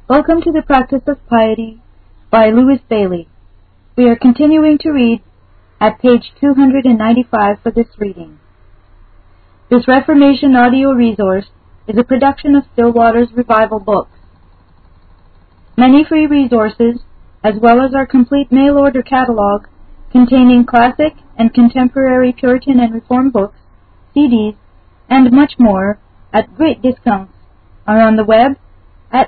Welcome to the Practice of Piety by Louis Bailey. We are continuing to read at page 295 for this reading. This Reformation audio resource is a production of Stillwater's Revival Books. Many free resources, as well as our complete mail-order catalog containing classic and contemporary Puritan and Reform books, CDs, and much more at great discounts, are on the web at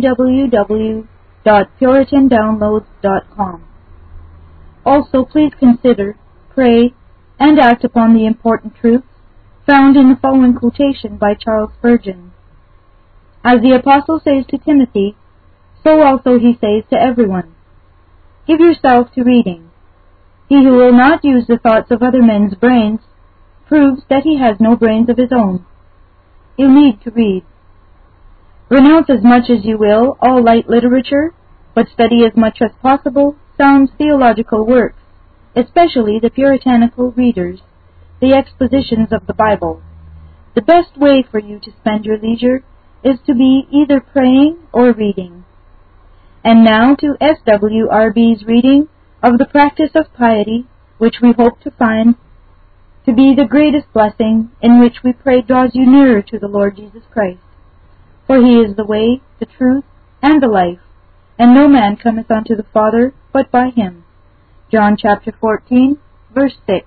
www.puritandownloads.com. Also, please consider, pray, and act upon the important truths found in the following quotation by Charles Spurgeon. As the Apostle says to Timothy, so also he says to everyone, give yourself to reading. He who will not use the thoughts of other men's brains proves that he has no brains of his own. You need to read. Renounce as much as you will all light literature, but study as much as possible sound theological works, especially the puritanical readers, the expositions of the Bible. The best way for you to spend your leisure is to be either praying or reading. And now to SWRB's reading of the Practice of Piety, which we hope to find to be the greatest blessing, in which we pray draws you nearer to the Lord Jesus Christ. For he is the way, the truth, and the life, and no man cometh unto the Father but by him. John chapter 14, verse 6.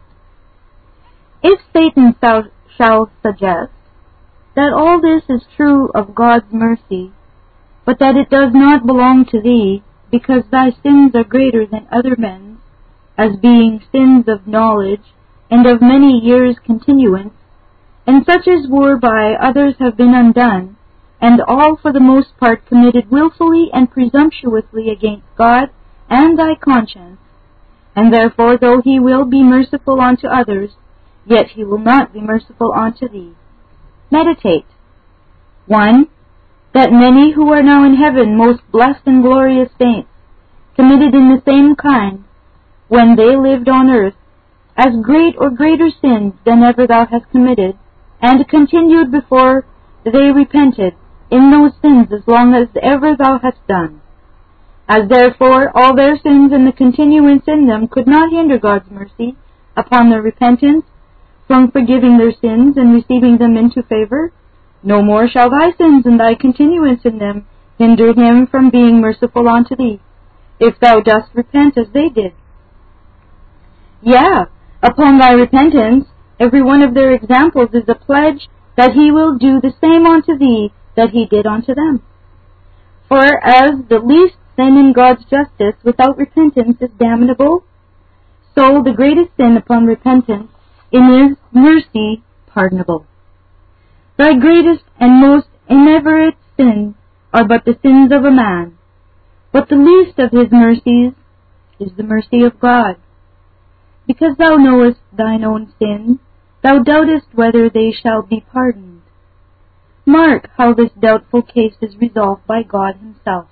If Satan shall suggest that all this is true of God's mercy, but that it does not belong to thee, because thy sins are greater than other men's, as being sins of knowledge, and of many years' continuance, and such as were by others have been undone, and all for the most part committed wilfully and presumptuously against God and thy conscience, and therefore though he will be merciful unto others, yet he will not be merciful unto thee. Meditate. 1. That many who are now in heaven, most blessed and glorious saints, committed in the same kind, when they lived on earth, as great or greater sins than ever thou hast committed, and continued before they repented in those sins as long as ever thou hast done. As therefore all their sins and the continuance in them could not hinder God's mercy upon their repentance from forgiving their sins and receiving them into favor, no more shall thy sins and thy continuance in them hinder him from being merciful unto thee, if thou dost repent as they did. Yea, upon thy repentance, every one of their examples is a pledge that he will do the same unto thee that he did unto them. For as the least sin in God's justice without repentance is damnable, so the greatest sin upon repentance in his mercy pardonable. Thy greatest and most inveterate sins are but the sins of a man, but the least of his mercies is the mercy of God. Because thou knowest thine own sins, thou doubtest whether they shall be pardoned. Mark how this doubtful case is resolved by God himself.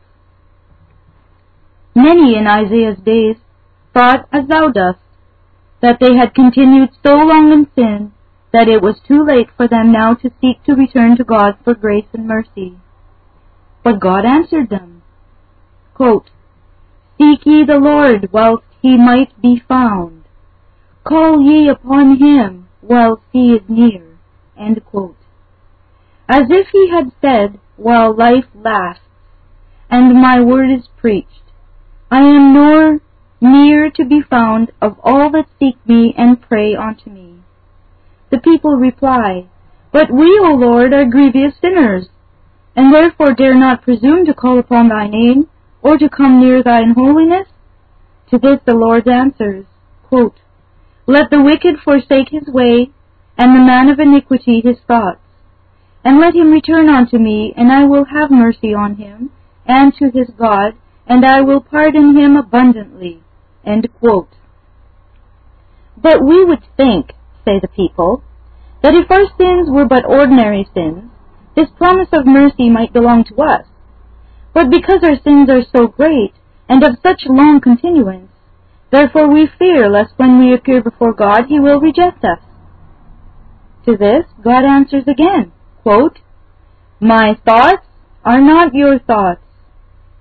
Many in Isaiah's days thought as thou dost, that they had continued so long in sin that it was too late for them now to seek to return to God for grace and mercy. But God answered them, quote, seek ye the Lord whilst he might be found. Call ye upon him whilst he is near. End quote. As if he had said, while life lasts, and my word is preached, I am nor near to be found of all that seek me and pray unto me. The people reply, but we, O Lord, are grievous sinners, and therefore dare not presume to call upon thy name, or to come near thine holiness. To this the Lord answers, quote, let the wicked forsake his way, and the man of iniquity his thoughts, and let him return unto me, and I will have mercy on him, and to his God, and I will pardon him abundantly. End quote. But we would think, say the people, that if our sins were but ordinary sins, this promise of mercy might belong to us. But because our sins are so great, and of such long continuance, therefore we fear lest when we appear before God he will reject us. To this God answers again, quote, my thoughts are not your thoughts,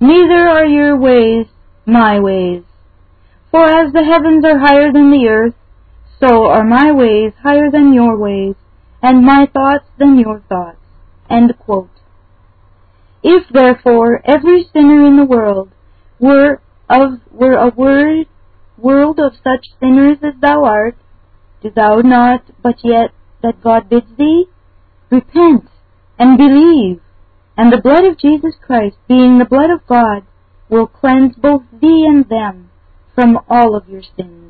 neither are your ways my ways. For as the heavens are higher than the earth, so are my ways higher than your ways, and my thoughts than your thoughts." End quote. If therefore every sinner in the world were a world of such sinners as thou art, do thou not but yet that God bids thee? Repent and believe, and the blood of Jesus Christ, being the blood of God, will cleanse both thee and them from all of your sins.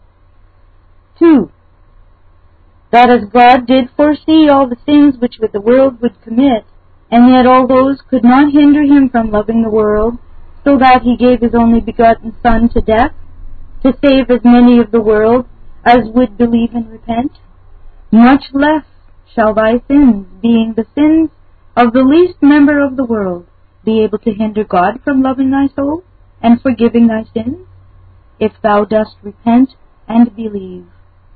2. That as God did foresee all the sins which the world would commit, and yet all those could not hinder him from loving the world, so that he gave his only begotten Son to death, to save as many of the world as would believe and repent, much less shall thy sins, being the sins of the least member of the world, be able to hinder God from loving thy soul and forgiving thy sins, if thou dost repent and believe.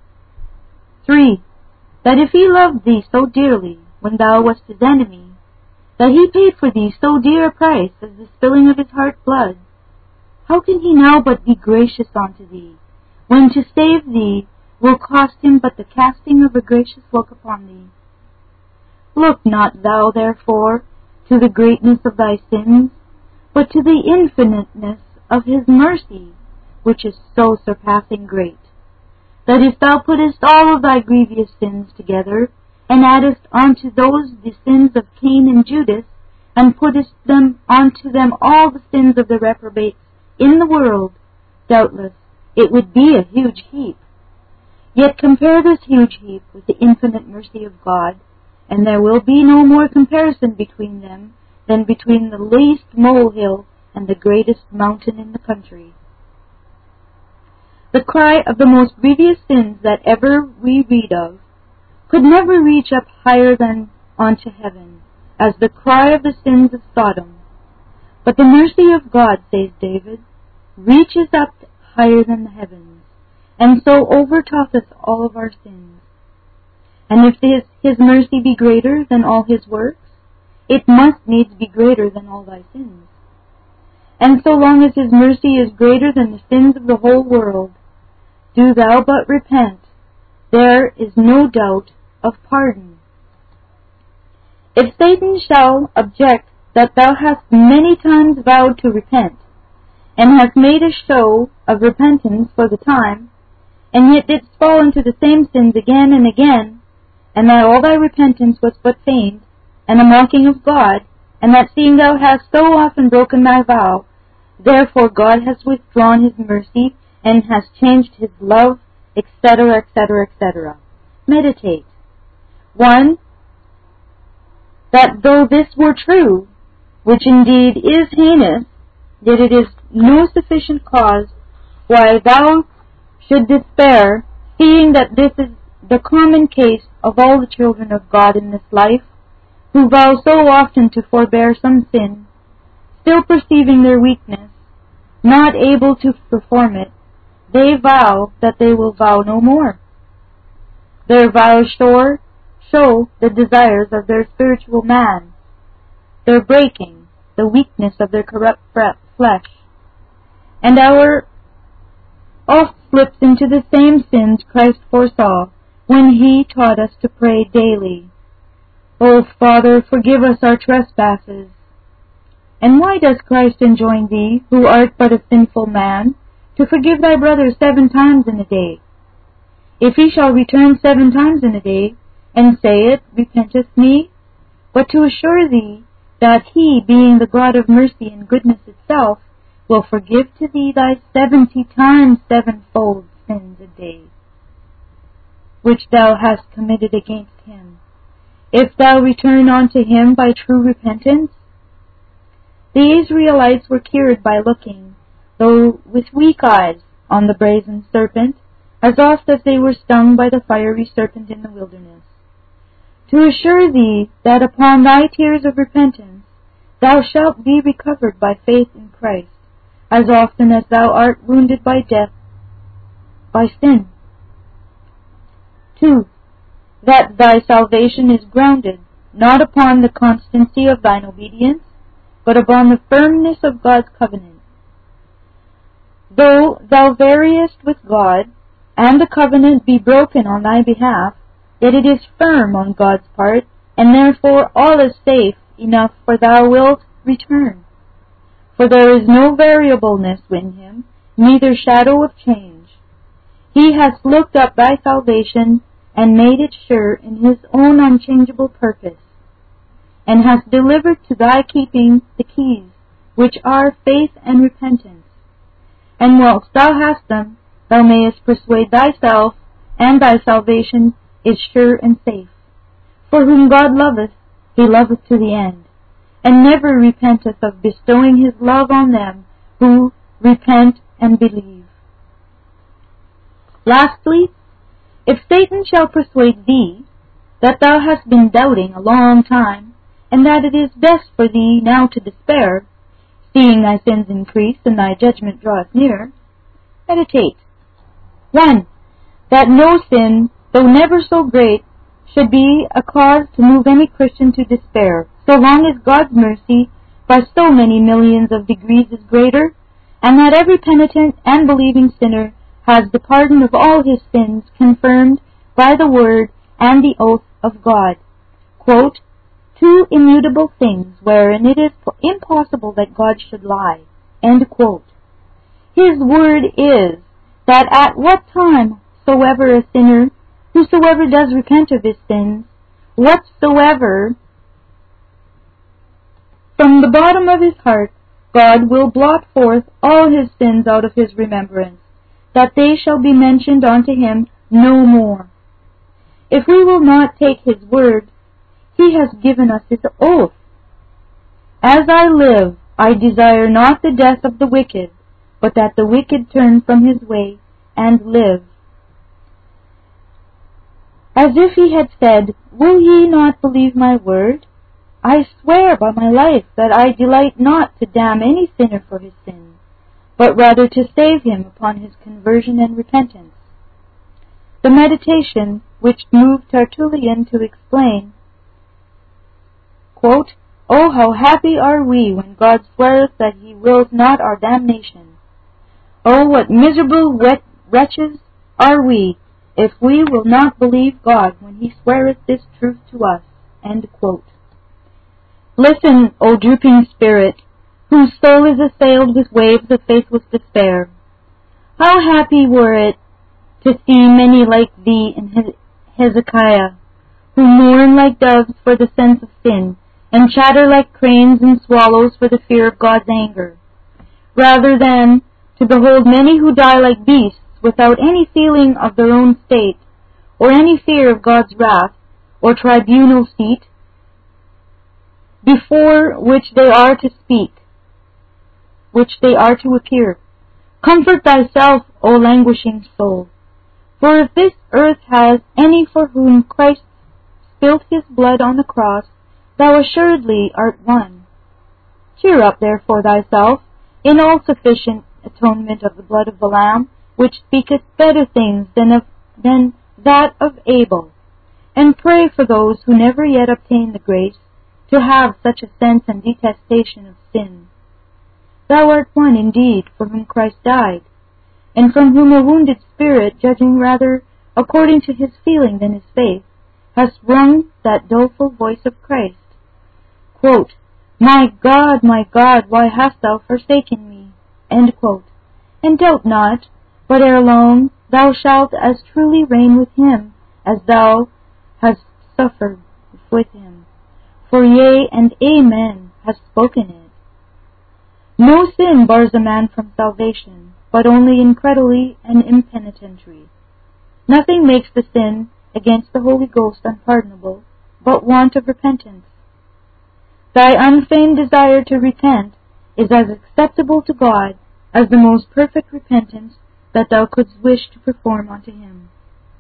3. That if he loved thee so dearly when thou wast his enemy, that he paid for thee so dear a price as the spilling of his heart blood, how can he now but be gracious unto thee, when to save thee will cost him but the casting of a gracious look upon thee? Look not thou therefore to the greatness of thy sins, but to the infiniteness of his mercy, which is so surpassing great, that if thou puttest all of thy grievous sins together, and addest unto those the sins of Cain and Judas, and puttest them unto them all the sins of the reprobates in the world, doubtless it would be a huge heap. Yet compare this huge heap with the infinite mercy of God, and there will be no more comparison between them than between the least molehill and the greatest mountain in the country. The cry of the most grievous sins that ever we read of could never reach up higher than unto heaven, as the cry of the sins of Sodom. But the mercy of God, says David, reaches up higher than the heavens, and so overtoppeth all of our sins. And if his mercy be greater than all his works, it must needs be greater than all thy sins. And so long as his mercy is greater than the sins of the whole world, do thou but repent, there is no doubt of pardon. If Satan shall object that thou hast many times vowed to repent, and hast made a show of repentance for the time, and yet didst fall into the same sins again and again, and that all thy repentance was but feigned, and a mocking of God, and that seeing thou hast so often broken thy vow, therefore God has withdrawn his mercy, and has changed his love, etc., etc., etc. Meditate. 1. That though this were true, which indeed is heinous, yet it is no sufficient cause why thou should despair, seeing that this is the common case of all the children of God in this life, who vow so often to forbear some sin, still perceiving their weakness, not able to perform it, they vow that they will vow no more. Their vows show the desires of their spiritual man, their breaking, the weakness of their corrupt flesh. And our oft slips into the same sins Christ foresaw when he taught us to pray daily, O Father, forgive us our trespasses. And why does Christ enjoin thee, who art but a sinful man, to forgive thy brother 7 times in a day? If he shall return 7 times in a day, and say it, repenteth me, but to assure thee that he, being the God of mercy and goodness itself, will forgive to thee thy 70 times 7-fold sins a day, which thou hast committed against him, if thou return unto him by true repentance. The Israelites were cured by looking, though with weak eyes, on the brazen serpent, as oft as they were stung by the fiery serpent in the wilderness, to assure thee that upon thy tears of repentance thou shalt be recovered by faith in Christ, as often as thou art wounded by death, by sin. 2. That thy salvation is grounded not upon the constancy of thine obedience, but upon the firmness of God's covenant. Though thou variest with God, and the covenant be broken on thy behalf, yet it is firm on God's part, and therefore all is safe enough, for thou wilt return. For there is no variableness in him, neither shadow of change. He has looked up thy salvation, and made it sure in his own unchangeable purpose, and has delivered to thy keeping the keys, which are faith and repentance. And whilst thou hast them, thou mayest persuade thyself, and thy salvation is sure and safe. For whom God loveth, he loveth to the end, and never repenteth of bestowing his love on them who repent and believe. Lastly, if Satan shall persuade thee that thou hast been doubting a long time, and that it is best for thee now to despair, seeing thy sins increase and thy judgment draweth near, meditate. 1. That no sin, though never so great, should be a cause to move any Christian to despair, so long as God's mercy by so many millions of degrees is greater, and that every penitent and believing sinner has the pardon of all his sins confirmed by the word and the oath of God. Quote, 2 immutable things wherein it is impossible that God should lie. End quote. His word is that at what time soever a sinner, whosoever does repent of his sins, whatsoever, from the bottom of his heart, God will blot forth all his sins out of his remembrance, that they shall be mentioned unto him no more. If we will not take his word, he has given us his oath. As I live, I desire not the death of the wicked, but that the wicked turn from his way and live. As if he had said, Will ye not believe my word? I swear by my life that I delight not to damn any sinner for his sins, but rather to save him upon his conversion and repentance. The meditation which moved Tertullian to explain, quote, Oh, how happy are we when God sweareth that he wills not our damnation. Oh, what miserable wretches are we if we will not believe God when he sweareth this truth to us. End quote. Listen, O drooping spirit, whose soul is assailed with waves of faithless despair. How happy were it to see many like thee in Hezekiah, who mourn like doves for the sense of sin, and chatter like cranes and swallows for the fear of God's anger, rather than to behold many who die like beasts without any feeling of their own state, or any fear of God's wrath, or tribunal seat, before which they are to speak, which they are to appear. Comfort thyself, O languishing soul, for if this earth has any for whom Christ spilt his blood on the cross, thou assuredly art one. Cheer up therefore thyself in all sufficient atonement of the blood of the Lamb, which speaketh better things than that of Abel, and pray for those who never yet obtained the grace to have such a sense and detestation of sin. Thou art one indeed for whom Christ died, and from whom a wounded spirit, judging rather according to his feeling than his faith, has wrung that doleful voice of Christ. Quote, my God, why hast thou forsaken me? End quote. And doubt not, but ere long thou shalt as truly reign with him as thou hast suffered with him. For yea and amen has spoken it. No sin bars a man from salvation, but only incredulity and impenitentry. Nothing makes the sin against the Holy Ghost unpardonable, but want of repentance. Thy unfeigned desire to repent is as acceptable to God as the most perfect repentance that thou couldst wish to perform unto him.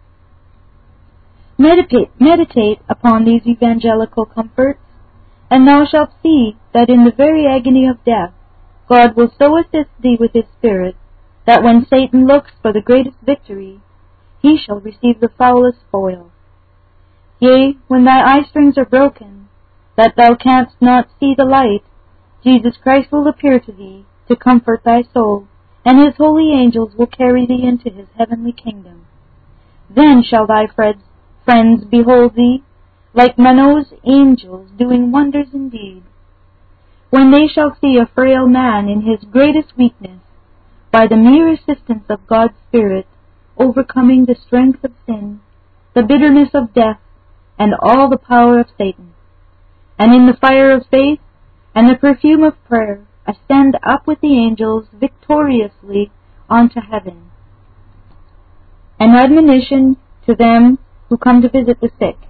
Meditate upon these evangelical comforts, and thou shalt see that in the very agony of death God will so assist thee with his Spirit, that when Satan looks for the greatest victory, he shall receive the foulest spoil. Yea, when thy eye strings are broken, that thou canst not see the light, Jesus Christ will appear to thee to comfort thy soul, and his holy angels will carry thee into his heavenly kingdom. Then shall thy friends behold thee, like Manoah's angels doing wonders indeed, when they shall see a frail man in his greatest weakness, by the mere assistance of God's Spirit, overcoming the strength of sin, the bitterness of death, and all the power of Satan, and in the fire of faith and the perfume of prayer ascend up with the angels victoriously unto heaven. An admonition to them who come to visit the sick.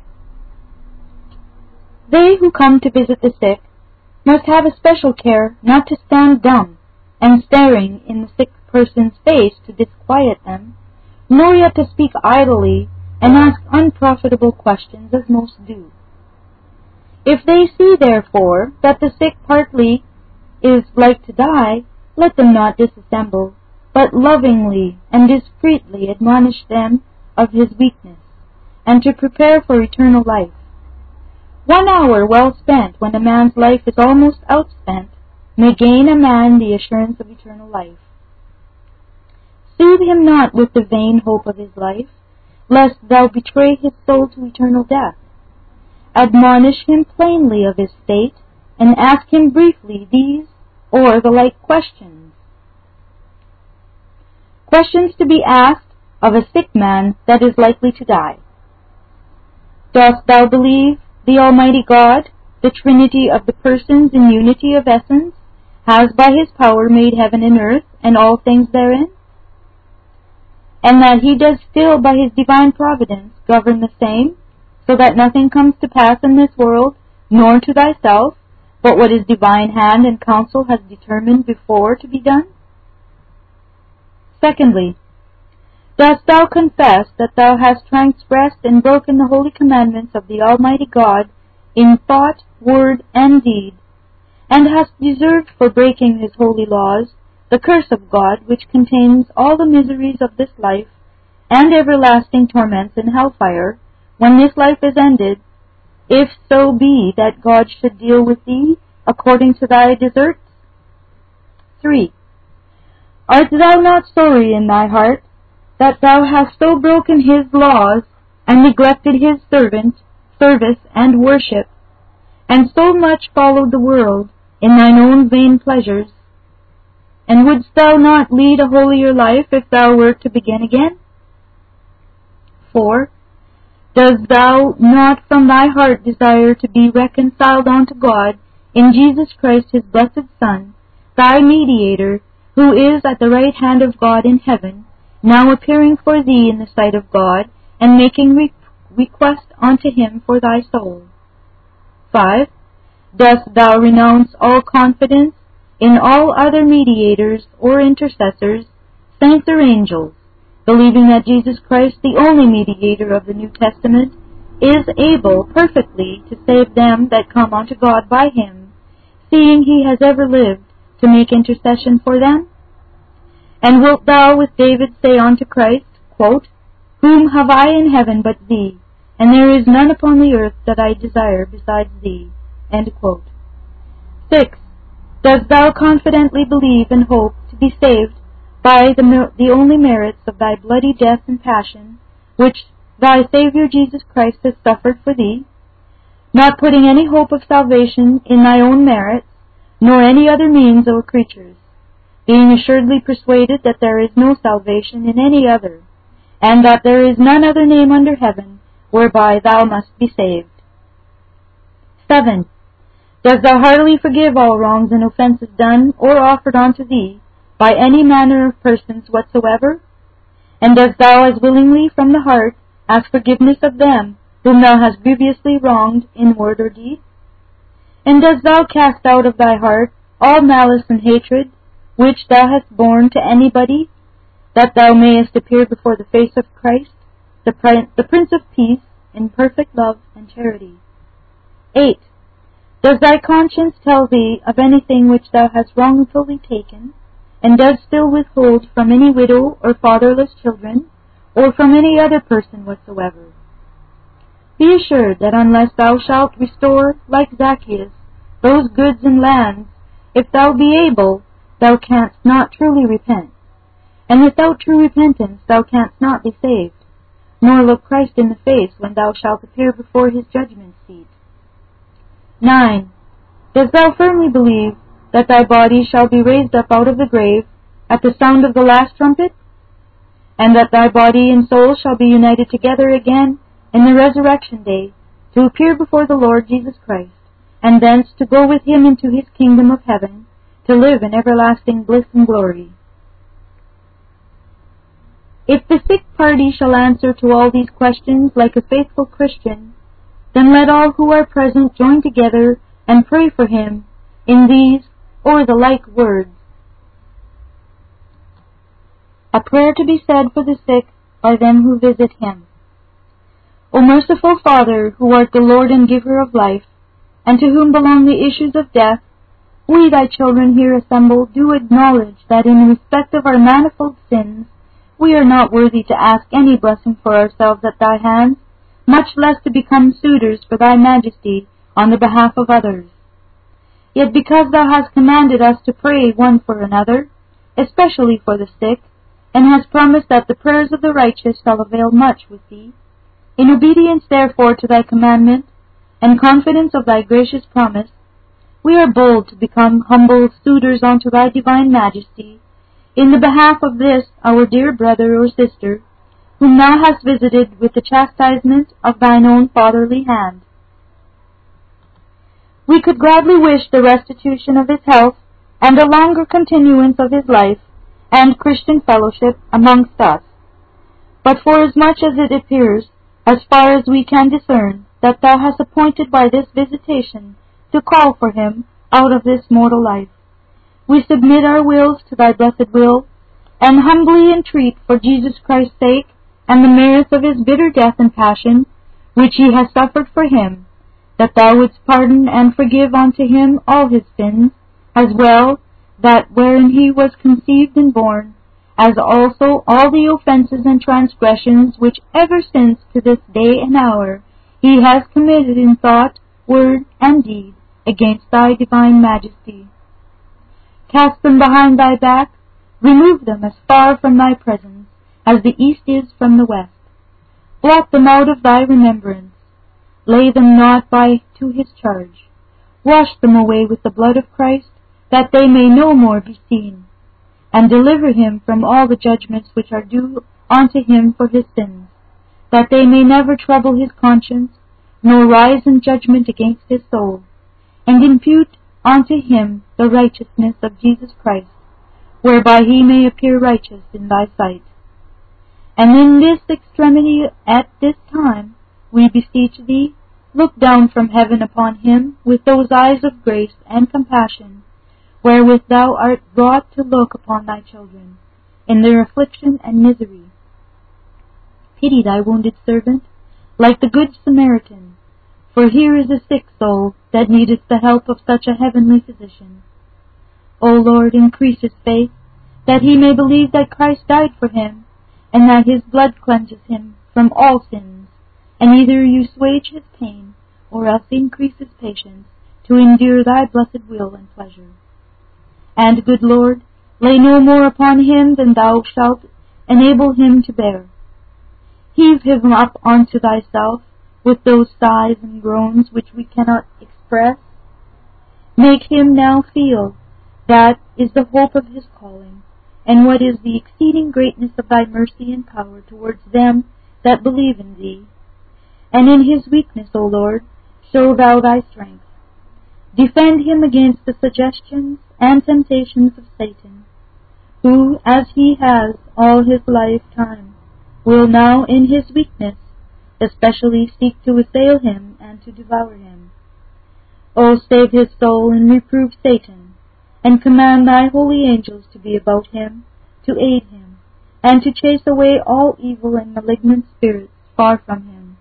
They who come to visit the sick must have a special care not to stand dumb and staring in the sick person's face to disquiet them, nor yet to speak idly and ask unprofitable questions as most do. If they see, therefore, that the sick partly is like to die, let them not disassemble, but lovingly and discreetly admonish them of his weakness, and to prepare for eternal life. 1 hour well spent, when a man's life is almost outspent, may gain a man the assurance of eternal life. Soothe him not with the vain hope of his life, lest thou betray his soul to eternal death. Admonish him plainly of his state, and ask him briefly these or the like questions. Questions to be asked of a sick man that is likely to die. Dost thou believe the Almighty God, the Trinity of the persons in unity of essence, has by his power made heaven and earth and all things therein? And that he does still by his divine providence govern the same, so that nothing comes to pass in this world, nor to thyself, but what his divine hand and counsel has determined before to be done? Secondly, dost thou confess that thou hast transgressed and broken the holy commandments of the Almighty God in thought, word, and deed, and hast deserved for breaking his holy laws the curse of God, which contains all the miseries of this life and everlasting torments in hellfire, when this life is ended, if so be that God should deal with thee according to thy deserts? 3. Art thou not sorry in thy heart that thou hast so broken his laws, and neglected his service and worship, and so much followed the world in thine own vain pleasures? And wouldst thou not lead a holier life if thou wert to begin again? 4. Dost thou not from thy heart desire to be reconciled unto God in Jesus Christ his blessed Son, thy mediator, who is at the right hand of God in heaven, now appearing for thee in the sight of God, and making request unto him for thy soul? 5. Dost thou renounce all confidence in all other mediators or intercessors, saints or angels, believing that Jesus Christ, the only mediator of the New Testament, is able perfectly to save them that come unto God by him, seeing he has ever lived to make intercession for them? And wilt thou with David say unto Christ, quote, Whom have I in heaven but thee, and there is none upon the earth that I desire besides thee? End quote. 6. Dost thou confidently believe and hope to be saved by the only merits of thy bloody death and passion, which thy Saviour Jesus Christ has suffered for thee, not putting any hope of salvation in thy own merits, nor any other means or creatures, being assuredly persuaded that there is no salvation in any other, and that there is none other name under heaven whereby thou must be saved? 7. Dost thou heartily forgive all wrongs and offences done or offered unto thee by any manner of persons whatsoever? And dost thou as willingly from the heart ask forgiveness of them whom thou hast grievously wronged in word or deed? And dost thou cast out of thy heart all malice and hatred which thou hast borne to anybody, that thou mayest appear before the face of Christ, the Prince of Peace, in perfect love and charity? 8. Does thy conscience tell thee of anything which thou hast wrongfully taken, and dost still withhold from any widow or fatherless children, or from any other person whatsoever? Be assured that unless thou shalt restore, like Zacchaeus, those goods and lands If thou be able, thou canst not truly repent. And without true repentance thou canst not be saved, nor look Christ in the face when thou shalt appear before his judgment seat. 9. Dost thou firmly believe that thy body shall be raised up out of the grave at the sound of the last trumpet? And that thy body and soul shall be united together again in the resurrection day, to appear before the Lord Jesus Christ, and thence to go with him into his kingdom of heaven, to live in everlasting bliss and glory. If the sick party shall answer to all these questions like a faithful Christian, then let all who are present join together and pray for him in these or the like words. A prayer to be said for the sick by them who visit him. O merciful Father, who art the Lord and giver of life, and to whom belong the issues of death, we, thy children here assembled, do acknowledge that in respect of our manifold sins, we are not worthy to ask any blessing for ourselves at thy hands, much less to become suitors for thy majesty on the behalf of others. Yet because thou hast commanded us to pray one for another, especially for the sick, and hast promised that the prayers of the righteous shall avail much with thee, in obedience therefore to thy commandment, and confidence of thy gracious promise, we are bold to become humble suitors unto thy divine majesty, in the behalf of this our dear brother or sister, whom thou hast visited with the chastisement of thine own fatherly hand. We could gladly wish the restitution of his health, and a longer continuance of his life, and Christian fellowship amongst us. But forasmuch as it appears, as far as we can discern, that thou hast appointed by this visitation to call for him out of this mortal life, we submit our wills to thy blessed will, and humbly entreat for Jesus Christ's sake, and the merits of his bitter death and passion, which he has suffered for him, that thou wouldst pardon and forgive unto him all his sins, as well that wherein he was conceived and born, as also all the offences and transgressions which ever since to this day and hour he has committed in thought, word, and deed against thy divine majesty. Cast them behind thy back, remove them as far from thy presence as the east is from the west. Blot them out of thy remembrance. Lay them not by to his charge. Wash them away with the blood of Christ, that they may no more be seen, and deliver him from all the judgments which are due unto him for his sins, that they may never trouble his conscience, nor rise in judgment against his soul, and impute unto him the righteousness of Jesus Christ, whereby he may appear righteous in thy sight. And in this extremity at this time, we beseech thee, look down from heaven upon him with those eyes of grace and compassion, wherewith thou art brought to look upon thy children, in their affliction and misery. Pity thy wounded servant, like the good Samaritan, for here is a sick soul that needeth the help of such a heavenly physician. O Lord, increase his faith, that he may believe that Christ died for him, and that his blood cleanses him from all sins, and either you assuage his pain, or else increase his patience, to endure thy blessed will and pleasure. And, good Lord, lay no more upon him than thou shalt enable him to bear. Heave him up unto thyself, with those sighs and groans which we cannot express. Make him now feel that is the hope of his calling, and what is the exceeding greatness of thy mercy and power towards them that believe in thee. And in his weakness, O Lord, show thou thy strength. Defend him against the suggestions and temptations of Satan, who, as he has all his lifetime, will now in his weakness especially seek to assail him and to devour him. O save his soul and reprove Satan, and command thy holy angels to be about him, to aid him, and to chase away all evil and malignant spirits far from him.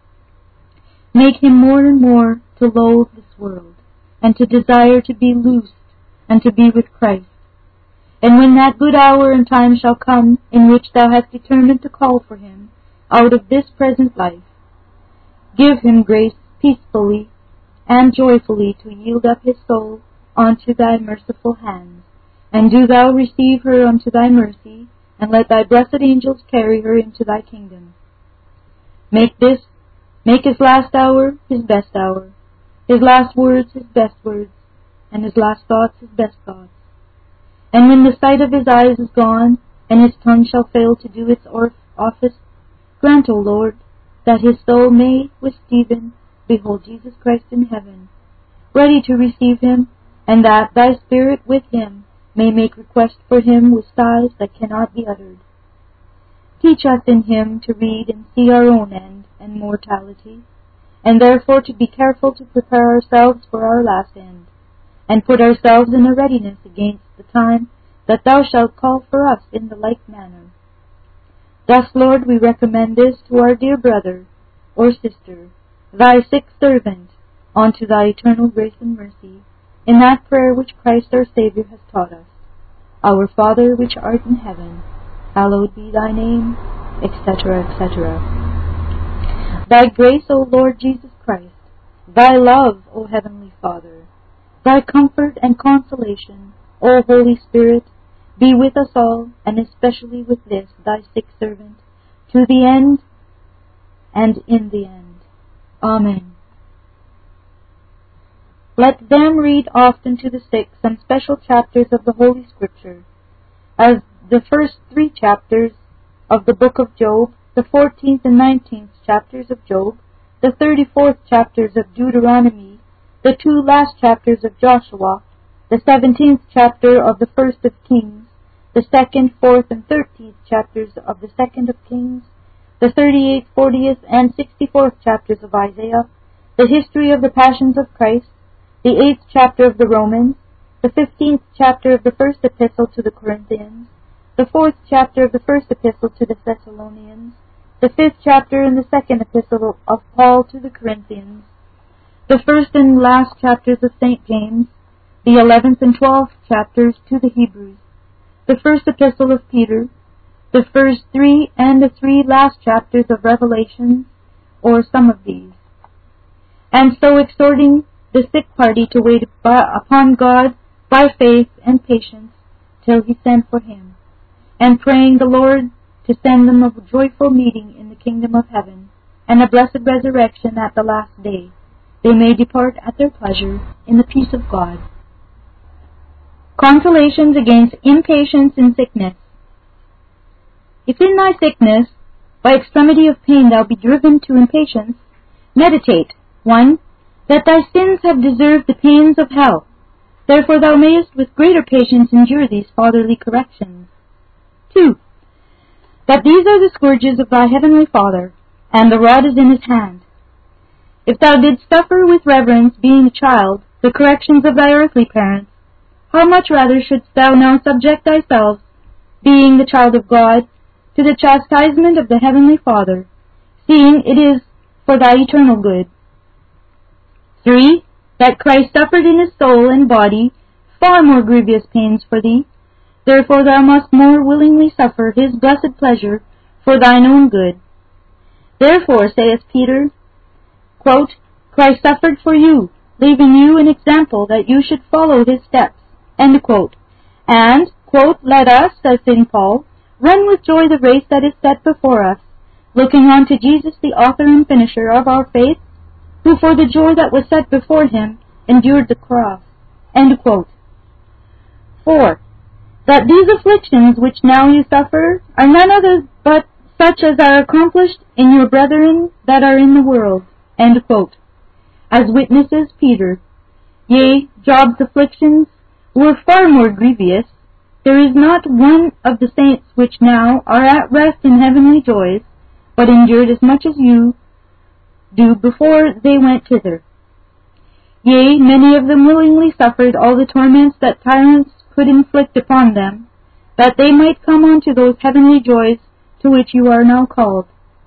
Make him more and more to loathe this world, and to desire to be loosed, and to be with Christ. And when that good hour and time shall come, in which thou hast determined to call for him out of this present life, give him grace peacefully and joyfully to yield up his soul unto thy merciful hands, and do thou receive her unto thy mercy, and let thy blessed angels carry her into thy kingdom. Make his last hour his best hour, his last words his best words, and his last thoughts his best thoughts. And when the sight of his eyes is gone, and his tongue shall fail to do its office, grant, O Lord, that his soul may, with Stephen, behold Jesus Christ in heaven, ready to receive him, and that thy Spirit with him may make request for him with sighs that cannot be uttered. Teach us in him to read and see our own end and mortality, and therefore to be careful to prepare ourselves for our last end, and put ourselves in a readiness against the time that thou shalt call for us in the like manner. Thus, Lord, we recommend this to our dear brother or sister, thy sick servant, unto thy eternal grace and mercy, in that prayer which Christ our Saviour has taught us. Our Father, which art in heaven, hallowed be thy name, etc., etc. Thy grace, O Lord Jesus Christ, thy love, O Heavenly Father, thy comfort and consolation, O Holy Spirit, be with us all, and especially with this, thy sick servant, to the end and in the end. Amen. Let them read often to the sick some special chapters of the Holy Scripture, as the first 3 chapters of the book of Job, the 14th and 19th chapters of Job, the 34th chapters of Deuteronomy, the 2 last chapters of Joshua, the 17th chapter of the 1st of Kings, the 2nd, 4th, and 13th chapters of the 2nd of Kings, the 38th, 40th, and 64th chapters of Isaiah, the history of the passions of Christ, the 8th chapter of the Romans, the 15th chapter of the 1st epistle to the Corinthians, the 4th chapter of the 1st epistle to the Thessalonians, the 5th chapter in the 2nd epistle of Paul to the Corinthians, the 1st and last chapters of St. James, the 11th and 12th chapters to the Hebrews, the 1st epistle of Peter, the first 3 and the 3 last chapters of Revelation, or some of these, and so exhorting the sick party to wait upon God by faith and patience till he sent for him, and praying the Lord to send them a joyful meeting in the kingdom of heaven, and a blessed resurrection at the last day, they may depart at their pleasure in the peace of God. Consolations against impatience in sickness. If in thy sickness, by extremity of pain, thou be driven to impatience, meditate, 1. That thy sins have deserved the pains of hell, therefore thou mayest with greater patience endure these fatherly corrections. 2. That these are the scourges of thy heavenly Father, and the rod is in his hand. If thou didst suffer with reverence, being a child, the corrections of thy earthly parents, how much rather shouldst thou now subject thyself, being the child of God, to the chastisement of the heavenly Father, seeing it is for thy eternal good. 3. That Christ suffered in his soul and body far more grievous pains for thee, therefore thou must more willingly suffer his blessed pleasure for thine own good. Therefore, saith Peter, quote, Christ suffered for you, leaving you an example that you should follow his steps, end quote. And, quote, let us, says St. Paul, run with joy the race that is set before us, looking unto Jesus, the author and finisher of our faith, who for the joy that was set before him endured the cross. End quote. 4. That these afflictions which now you suffer are none other but such as are accomplished in your brethren that are in the world. End quote. As witnesses Peter, yea, Job's afflictions were far more grievous. There is not one of the saints which now are at rest in heavenly joys, but endured as much as you do before they went thither. Yea, many of them willingly suffered all the torments that tyrants could inflict upon them, that they might come unto those heavenly joys to which you are now called.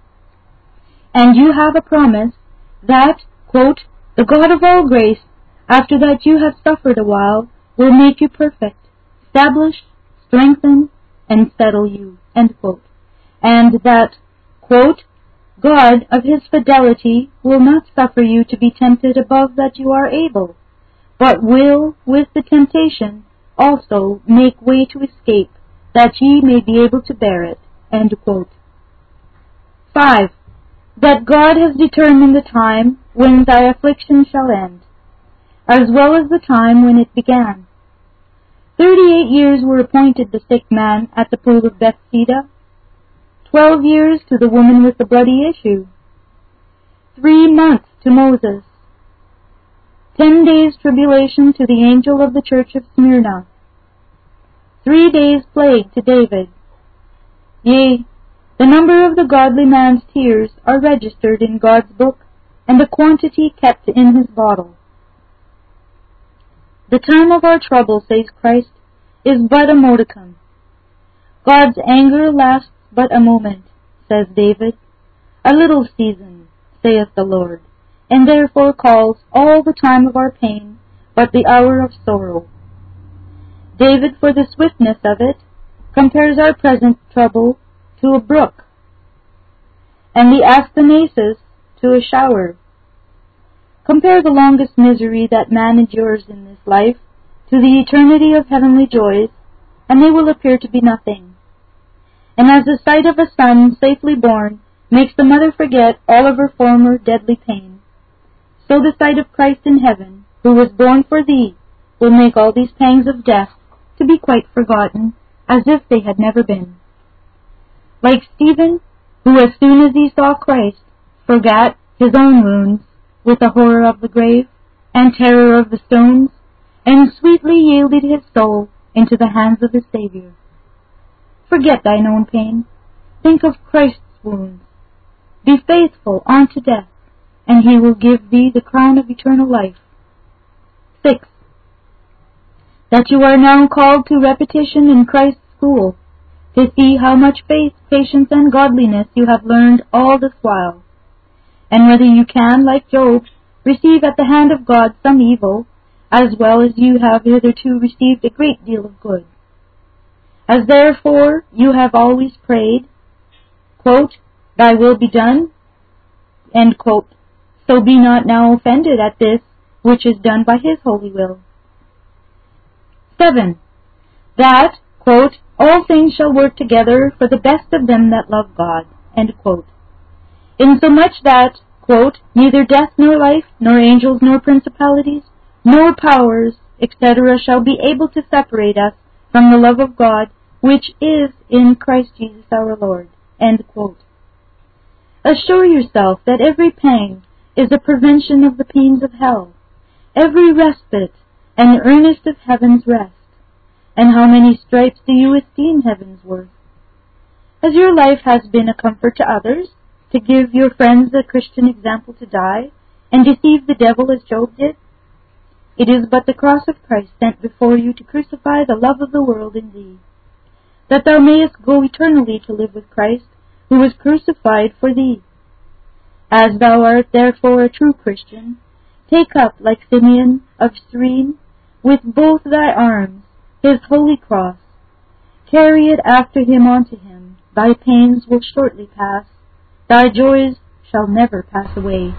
And you have a promise that, quote, the God of all grace, after that you have suffered a while, will make you perfect, establish, strengthen, and settle you, end quote. And that, quote, God of his fidelity will not suffer you to be tempted above that you are able, but will with the temptation also make way to escape, that ye may be able to bear it. End quote. 5. That God has determined the time when thy affliction shall end, as well as the time when it began. 38 years were appointed the sick man at the pool of Bethesda, 12 years to the woman with the bloody issue, 3 months to Moses, 10 days tribulation to the angel of the church of Smyrna, 3 days plague to David. Yea, the number of the godly man's tears are registered in God's book, and the quantity kept in his bottle. The time of our trouble, says Christ, is but a modicum. God's anger lasts but a moment, says David. A little season, saith the Lord, and therefore calls all the time of our pain but the hour of sorrow. David, for the swiftness of it, compares our present trouble to a brook, and the Asthanasis to a shower. Compare the longest misery that man endures in this life to the eternity of heavenly joys, and they will appear to be nothing. And as the sight of a son safely born makes the mother forget all of her former deadly pain, so the sight of Christ in heaven, who was born for thee, will make all these pangs of death to be quite forgotten, as if they had never been. Like Stephen, who as soon as he saw Christ, forgat his own wounds with the horror of the grave and terror of the stones, and sweetly yielded his soul into the hands of his Saviour. Forget thine own pain. Think of Christ's wounds. Be faithful unto death, and he will give thee the crown of eternal life. 6. That you are now called to repetition in Christ's school, to see how much faith, patience, and godliness you have learned all this while, and whether you can, like Job, receive at the hand of God some evil, as well as you have hitherto received a great deal of good. As therefore you have always prayed, quote, Thy will be done, end quote, so be not now offended at this, which is done by his holy will. 7. That, quote, all things shall work together for the best of them that love God, end quote. Insomuch that, quote, neither death nor life, nor angels nor principalities, nor powers, etc. shall be able to separate us from the love of God, which is in Christ Jesus our Lord, end quote. Assure yourself that every pang is a prevention of the pains of hell, every respite an earnest of heaven's rest. And how many stripes do you esteem heaven's worth? As your life has been a comfort to others, to give your friends a Christian example to die, and deceive the devil as Job did? It is but the cross of Christ sent before you to crucify the love of the world in thee, that thou mayest go eternally to live with Christ, who was crucified for thee. As thou art therefore a true Christian, take up, like Simeon of Cyrene, with both thy arms, his holy cross. Carry it after him unto him. Thy pains will shortly pass. Thy joys shall never pass away.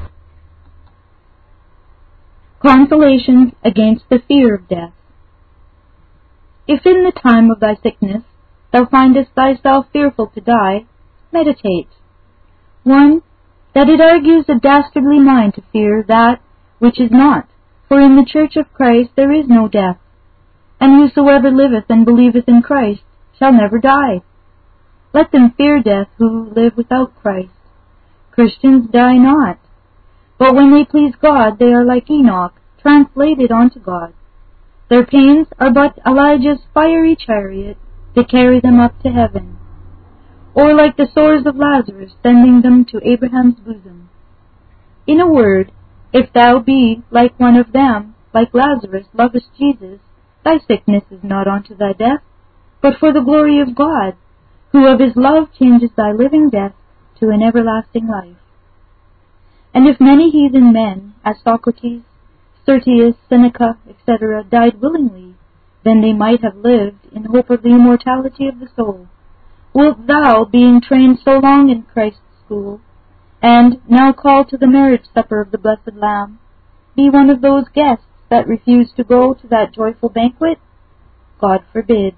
Consolations against the fear of death. If in the time of thy sickness thou findest thyself fearful to die, meditate. 1. That it argues a dastardly mind to fear that which is not, for in the Church of Christ there is no death, and whosoever liveth and believeth in Christ shall never die. Let them fear death who live without Christ. Christians die not, but when they please God they are like Enoch, translated unto God. Their pains are but Elijah's fiery chariot to carry them up to heaven, or like the sores of Lazarus sending them to Abraham's bosom. In a word, if thou be like one of them, like Lazarus, lovest Jesus, thy sickness is not unto thy death, but for the glory of God, who of his love changes thy living death to an everlasting life. And if many heathen men, as Socrates, Sertius, Seneca, etc., died willingly, then they might have lived in hope of the immortality of the soul. Wilt thou, being trained so long in Christ's school, and now called to the marriage supper of the blessed Lamb, be one of those guests that refuse to go to that joyful banquet? God forbid.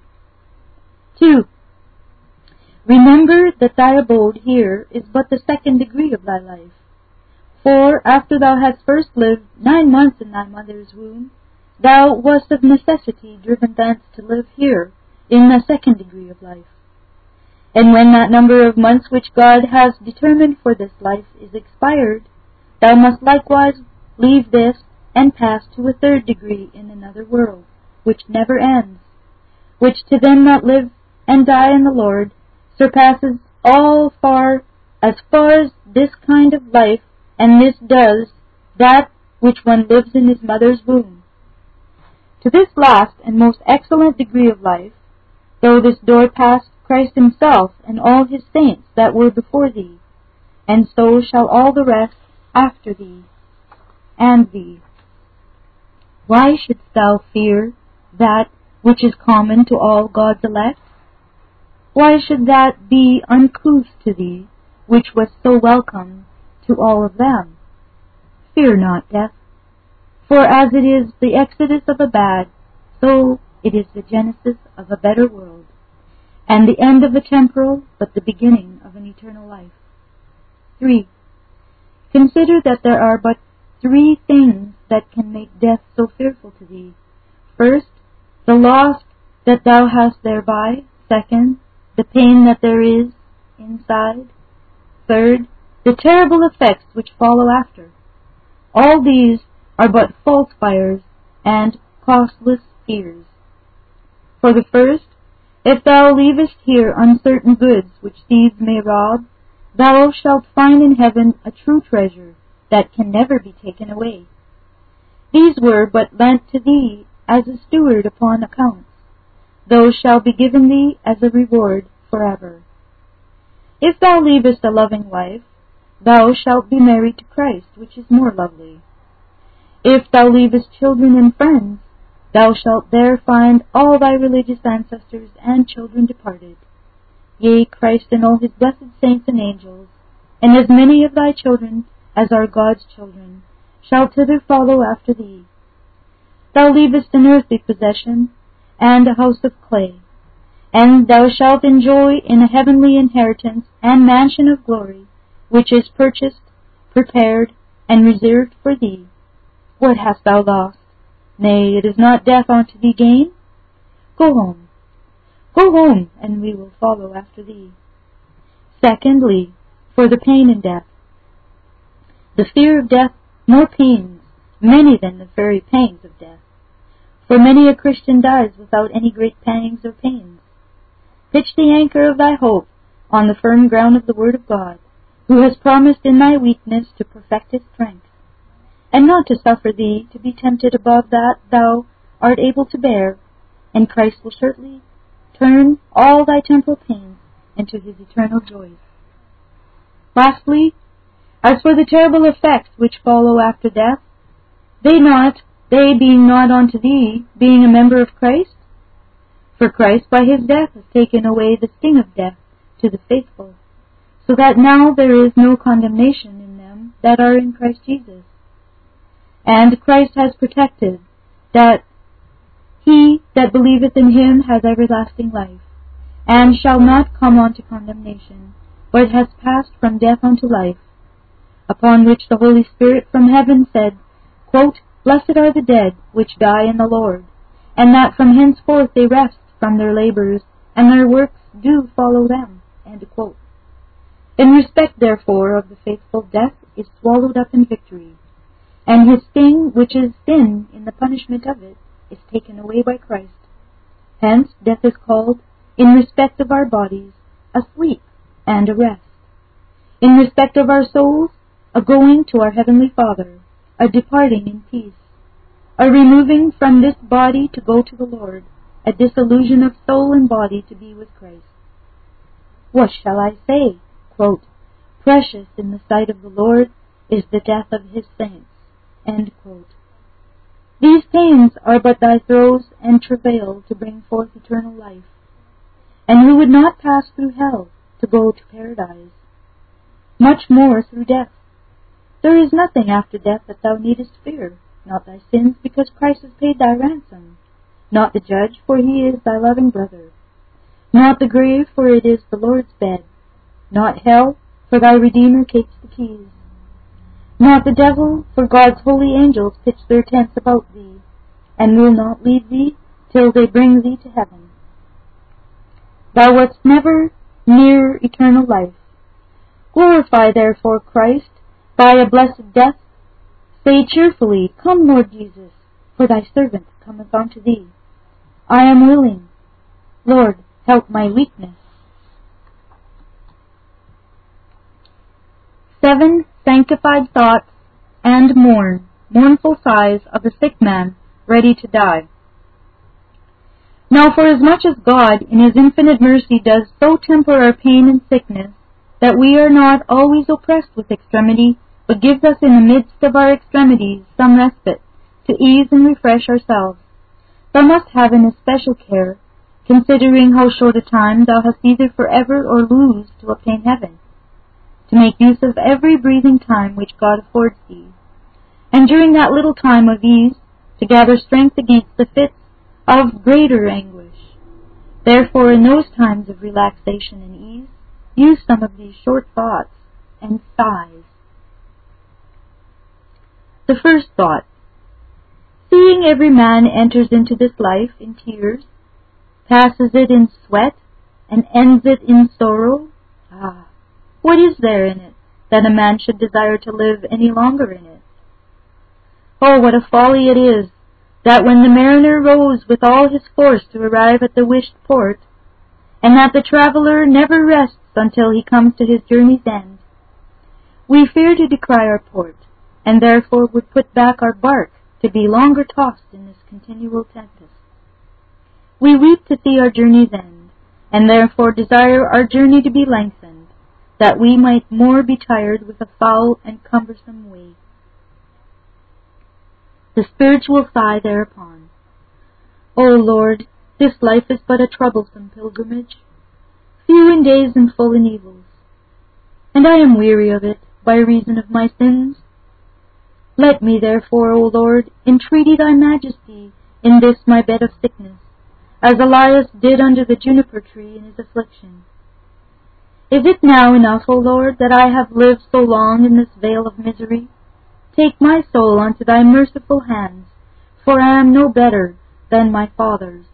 2. Remember that thy abode here is but the second degree of thy life. For after thou hadst first lived 9 months in thy mother's womb, thou wast of necessity driven thence to live here in the second degree of life. And when that number of months which God has determined for this life is expired, thou must likewise leave this and pass to a third degree in another world, which never ends, which to them that live and die in the Lord surpasses all as far as this kind of life, and this does that which one lives in his mother's womb. To this last and most excellent degree of life, though this door passed Christ himself and all his saints that were before thee, and so shall all the rest after thee and thee. Why shouldst thou fear that which is common to all God's elect? Why should that be uncouth to thee, which was so welcome to all of them? Fear not death, for as it is the exodus of a bad, so it is the genesis of a better world, and the end of a temporal, but the beginning of an eternal life. 3. Consider that there are but 3 things that can make death so fearful to thee. First, the loss that thou hast thereby. Second, the pain that there is inside. Third, the terrible effects which follow after. All these are but false fires and costless fears. For the first, if thou leavest here uncertain goods which thieves may rob, thou shalt find in heaven a true treasure that can never be taken away. These were but lent to thee as a steward upon accounts. Those shall be given thee as a reward forever. If thou leavest a loving wife, thou shalt be married to Christ, which is more lovely. If thou leavest children and friends, thou shalt there find all thy religious ancestors and children departed, yea, Christ and all his blessed saints and angels, and as many of thy children as are God's children, shall thither follow after thee. Thou leavest an earthly possession, and a house of clay, and thou shalt enjoy in a heavenly inheritance and mansion of glory, which is purchased, prepared, and reserved for thee. What hast thou lost? Nay, it is not death unto thee gain? Go home. Go home, and we will follow after thee. Secondly, for the pain in death. The fear of death more pains many than the very pangs of death. For many a Christian dies without any great pangs or pains. Pitch the anchor of thy hope on the firm ground of the Word of God, who has promised in thy weakness to perfect his strength, and not to suffer thee to be tempted above that thou art able to bear, and Christ will certainly turn all thy temporal pains into his eternal joys. Lastly, as for the terrible effects which follow after death, they being not unto thee, being a member of Christ? For Christ by his death has taken away the sting of death to the faithful, so that now there is no condemnation in them that are in Christ Jesus. And Christ has protected that he that believeth in him has everlasting life, and shall not come unto condemnation, but has passed from death unto life. Upon which the Holy Spirit from heaven said, quote, Blessed are the dead which die in the Lord, and that from henceforth they rest from their labors, and their works do follow them. End quote. In respect, therefore, of the faithful, death is swallowed up in victory, and his sting, which is sin in the punishment of it, is taken away by Christ. Hence death is called, in respect of our bodies, a sleep and a rest. In respect of our souls, a going to our Heavenly Father, a departing in peace, a removing from this body to go to the Lord, a dissolution of soul and body to be with Christ. What shall I say? Quote, Precious in the sight of the Lord is the death of his saints. End quote. These pains are but thy throes and travail to bring forth eternal life. And who would not pass through hell to go to paradise? Much more through death. There is nothing after death that thou needest fear, not thy sins, because Christ has paid thy ransom. Not the judge, for he is thy loving brother. Not the grave, for it is the Lord's bed. Not hell, for thy Redeemer takes the keys. Not the devil, for God's holy angels pitch their tents about thee, and will not leave thee till they bring thee to heaven. Thou wast never near eternal life. Glorify therefore Christ by a blessed death. Say cheerfully, Come, Lord Jesus, for thy servant cometh unto thee. I am willing. Lord, help my weakness. 7 sanctified thoughts and mournful sighs of a sick man ready to die. Now forasmuch as God in his infinite mercy does so temper our pain and sickness, that we are not always oppressed with extremity, but gives us in the midst of our extremities some respite, to ease and refresh ourselves, thou must have an especial care, considering how short a time thou hast either forever or lose to obtain heaven, to make use of every breathing time which God affords thee, and during that little time of ease, to gather strength against the fits of greater anguish. Therefore, in those times of relaxation and ease, use some of these short thoughts and sighs. The first thought: seeing every man enters into this life in tears, passes it in sweat, and ends it in sorrow, what is there in it that a man should desire to live any longer in it? Oh, what a folly it is, that when the mariner rows with all his force to arrive at the wished port, and that the traveller never rests until he comes to his journey's end, we fear to decry our port, and therefore would put back our bark to be longer tossed in this continual tempest. We weep to see our journey's end, and therefore desire our journey to be lengthened, that we might more be tired with a foul and cumbersome way. The spiritual sigh thereupon: O Lord, this life is but a troublesome pilgrimage, few in days and full in evils, and I am weary of it by reason of my sins. Let me therefore, O Lord, entreaty thy majesty in this my bed of sickness, as Elias did under the juniper tree in his affliction. Is it now enough, O Lord, that I have lived so long in this vale of misery? Take my soul unto thy merciful hands, for I am no better than my fathers.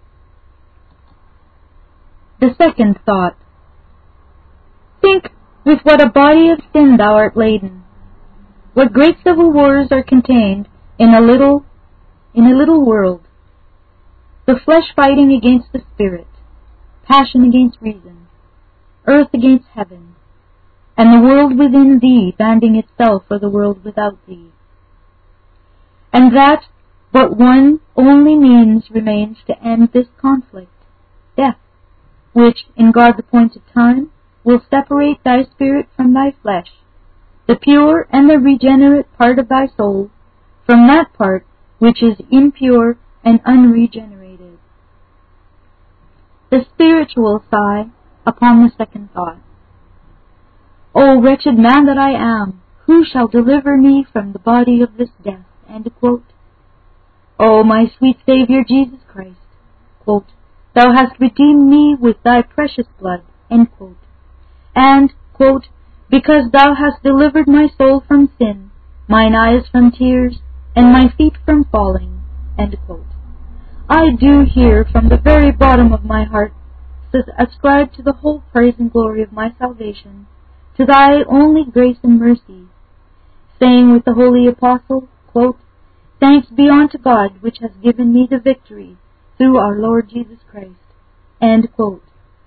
The second thought: think with what a body of sin thou art laden. What great civil wars are contained in a little world. The flesh fighting against the spirit, passion against reason, earth against heaven, and the world within thee banding itself for the world without thee. And that but one only means remains to end this conflict: death, which, in God's appointed time, will separate thy spirit from thy flesh, the pure and the regenerate part of thy soul, from that part which is impure and unregenerated. The spiritual sigh upon the second thought: O wretched man that I am, who shall deliver me from the body of this death? End quote. O my sweet Saviour Jesus Christ, quote, thou hast redeemed me with thy precious blood, end quote. And, quote, because thou hast delivered my soul from sin, mine eyes from tears, and my feet from falling, end quote. I do here from the very bottom of my heart ascribe to the whole praise and glory of my salvation to thy only grace and mercy, saying with the holy apostle, quote, thanks be unto God which has given me the victory through our Lord Jesus Christ, end quote.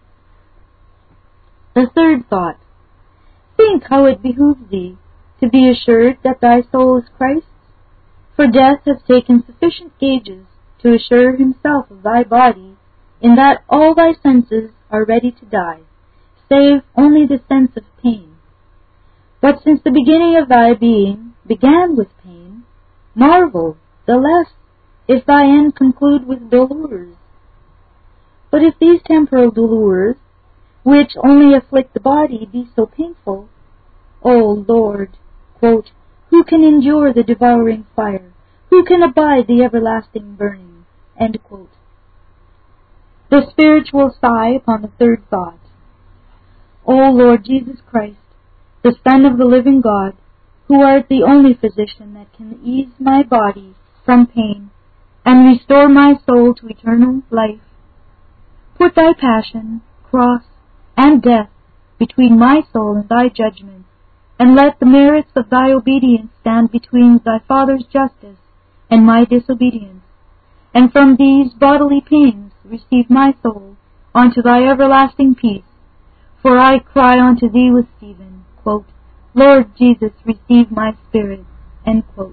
The third thought: think how it behooves thee to be assured that thy soul is Christ's, for death has taken sufficient gauges to assure himself of thy body, in that all thy senses are ready to die, save only the sense of pain. But since the beginning of thy being began with pain, marvel the less if thy end conclude with dolours. But if these temporal dolours, which only afflict the body, be so painful, O Lord, quote, who can endure the devouring fire, Who can abide the everlasting burning? End quote. The spiritual sigh upon the third thought. O Lord Jesus Christ, the Son of the living God, who art the only physician that can ease my body from pain and restore my soul to eternal life, put thy passion, cross, and death between my soul and thy judgment, and let the merits of thy obedience stand between thy Father's justice and my disobedience, and from these bodily pains receive my soul unto thy everlasting peace. For I cry unto thee with Stephen, quote, Lord Jesus, receive my spirit. End quote.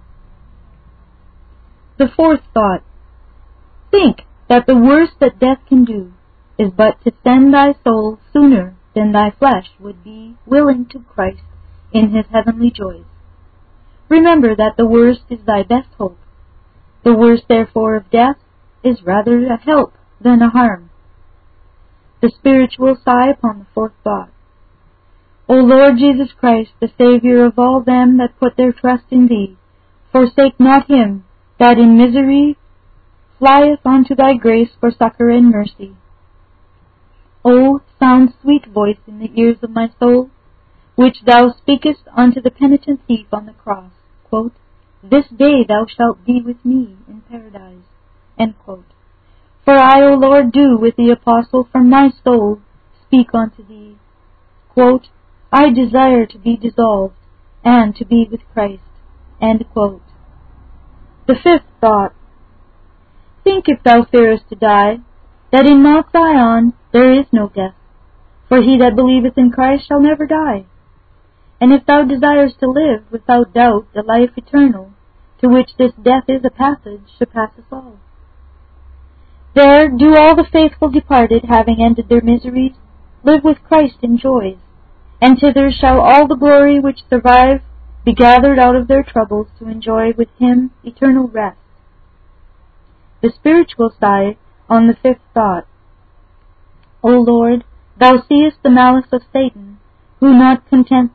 The fourth thought. Think that the worst that death can do is but to send thy soul sooner than thy flesh would be willing to Christ in his heavenly joys. Remember that the worst is thy best hope. The worst, therefore, of death is rather a help than a harm. The spiritual sigh upon the fourth thought. O Lord Jesus Christ, the Saviour of all them that put their trust in thee, forsake not him that in misery flieth unto thy grace for succor and mercy. O sound sweet voice in the ears of my soul, which thou speakest unto the penitent thief on the cross, quote, This day thou shalt be with me in paradise. End quote. For I, O Lord, do with the apostle from my soul speak unto thee, quote, I desire to be dissolved, and to be with Christ. End quote. The fifth thought. Think, if thou fearest to die, that in Mount Zion there is no death, for he that believeth in Christ shall never die. And if thou desirest to live without doubt the life eternal, to which this death is a passage, surpasses all. There do all the faithful departed, having ended their miseries, live with Christ in joys, and thither shall all the glory which survive be gathered out of their troubles to enjoy with him eternal rest. The spiritual sigh on the fifth thought. O Lord, thou seest the malice of Satan, who not contenting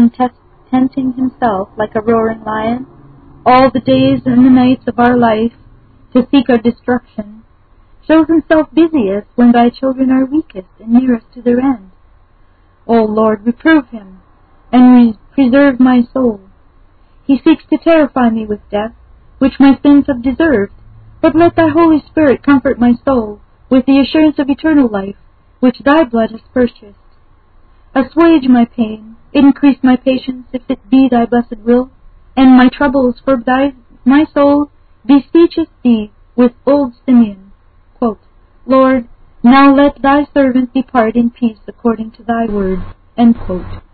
himself like a roaring lion, all the days and the nights of our life, to seek our destruction, shows himself busiest when thy children are weakest and nearest to their end. O Lord, reprove him, and preserve my soul. He seeks to terrify me with death, which my sins have deserved, but let thy Holy Spirit comfort my soul with the assurance of eternal life, which thy blood has purchased. Assuage my pain, increase my patience, if it be thy blessed will, and my troubles, for my soul beseecheth thee with old Simeon, quote, Lord, now let thy servant depart in peace according to thy word. End quote.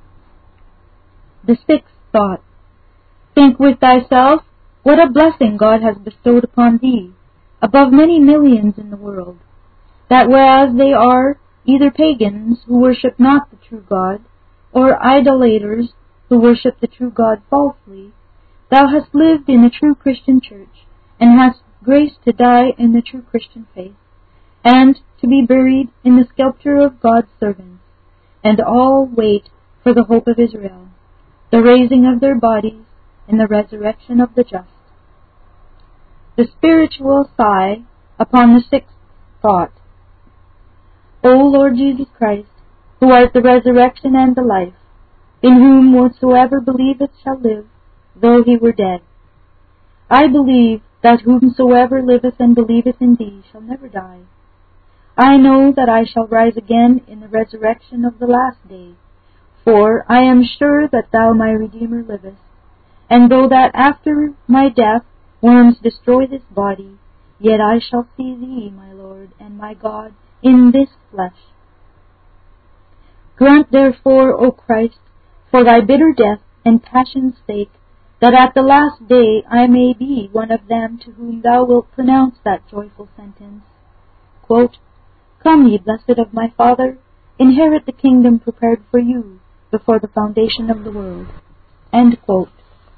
The sixth thought. Think with thyself what a blessing God has bestowed upon thee, above many millions in the world, that whereas they are either pagans who worship not the true God, or idolaters who worship the true God falsely, thou hast lived in the true Christian church, and hast grace to die in the true Christian faith, and to be buried in the sepulchre of God's servants, and all wait for the hope of Israel, the raising of their bodies, and the resurrection of the just. The spiritual sigh upon the sixth thought. O Lord Jesus Christ, who art the resurrection and the life, in whom whosoever believeth shall live, though he were dead. I believe that whomsoever liveth and believeth in thee shall never die. I know that I shall rise again in the resurrection of the last day, for I am sure that thou, my Redeemer, livest, and though that after my death worms destroy this body, yet I shall see thee, my Lord and my God, in this flesh. Grant therefore, O Christ, for thy bitter death and passion's sake, that at the last day I may be one of them to whom thou wilt pronounce that joyful sentence, quote, Come, ye blessed of my Father, inherit the kingdom prepared for you before the foundation of the world. End quote.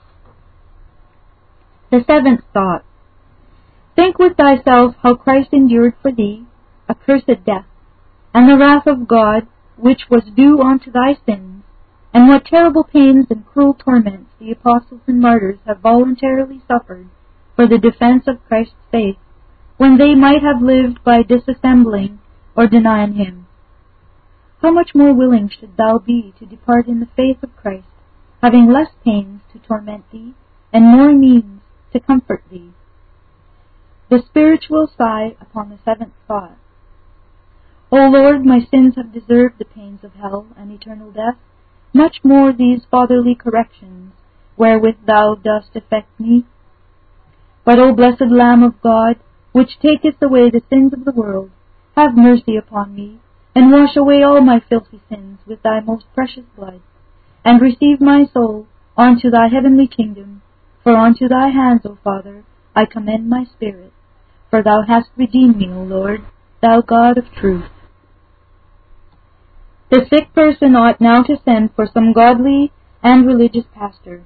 The seventh thought. Think with thyself how Christ endured for thee a cursed death, and the wrath of God which was due unto thy sins, and what terrible pains and cruel torments the apostles and martyrs have voluntarily suffered for the defense of Christ's faith, when they might have lived by disassembling or denying him. How much more willing should thou be to depart in the faith of Christ, having less pains to torment thee, and more means to comfort thee? The spiritual sigh upon the seventh thought. O Lord, my sins have deserved the pains of hell and eternal death, much more these fatherly corrections, wherewith thou dost affect me. But, O blessed Lamb of God, which takest away the sins of the world, have mercy upon me, and wash away all my filthy sins with thy most precious blood, and receive my soul unto thy heavenly kingdom. For unto thy hands, O Father, I commend my spirit. For thou hast redeemed me, O Lord, thou God of truth. The sick person ought now to send for some godly and religious pastor.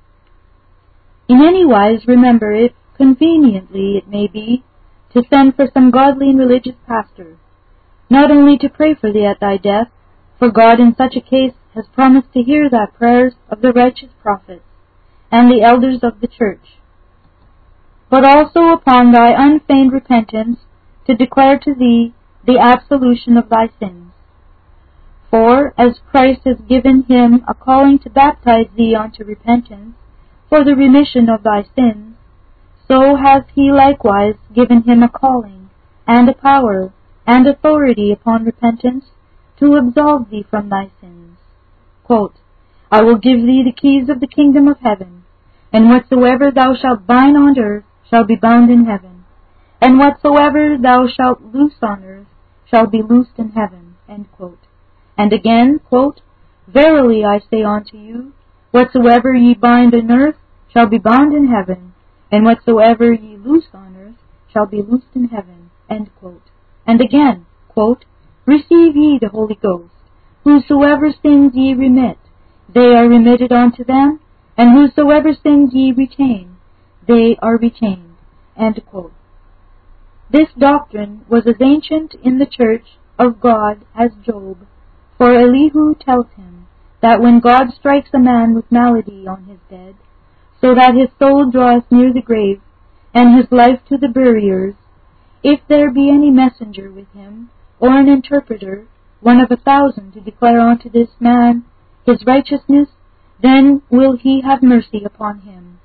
In any wise remember, if conveniently it may be, to send for some godly and religious pastor, not only to pray for thee at thy death, for God in such a case has promised to hear thy prayers of the righteous prophets and the elders of the church, but also upon thy unfeigned repentance to declare to thee the absolution of thy sins. For, as Christ has given him a calling to baptize thee unto repentance for the remission of thy sins, so hath he likewise given him a calling, and a power, and authority upon repentance, to absolve thee from thy sins. Quote, I will give thee the keys of the kingdom of heaven, and whatsoever thou shalt bind on earth shall be bound in heaven, and whatsoever thou shalt loose on earth shall be loosed in heaven. End quote. And again, quote, Verily I say unto you, whatsoever ye bind on earth shall be bound in heaven, and whatsoever ye loose on earth shall be loosed in heaven. End quote. And again, quote, Receive ye the Holy Ghost. Whosoever sins ye remit, they are remitted unto them, and whosoever sins ye retain, they are retained. End quote. This doctrine was as ancient in the church of God as Job, for Elihu tells him that when God strikes a man with malady on his bed, so that his soul draweth near the grave, and his life to the buriers, if there be any messenger with him, or an interpreter, one of 1,000, to declare unto this man his righteousness, then will he have mercy upon him.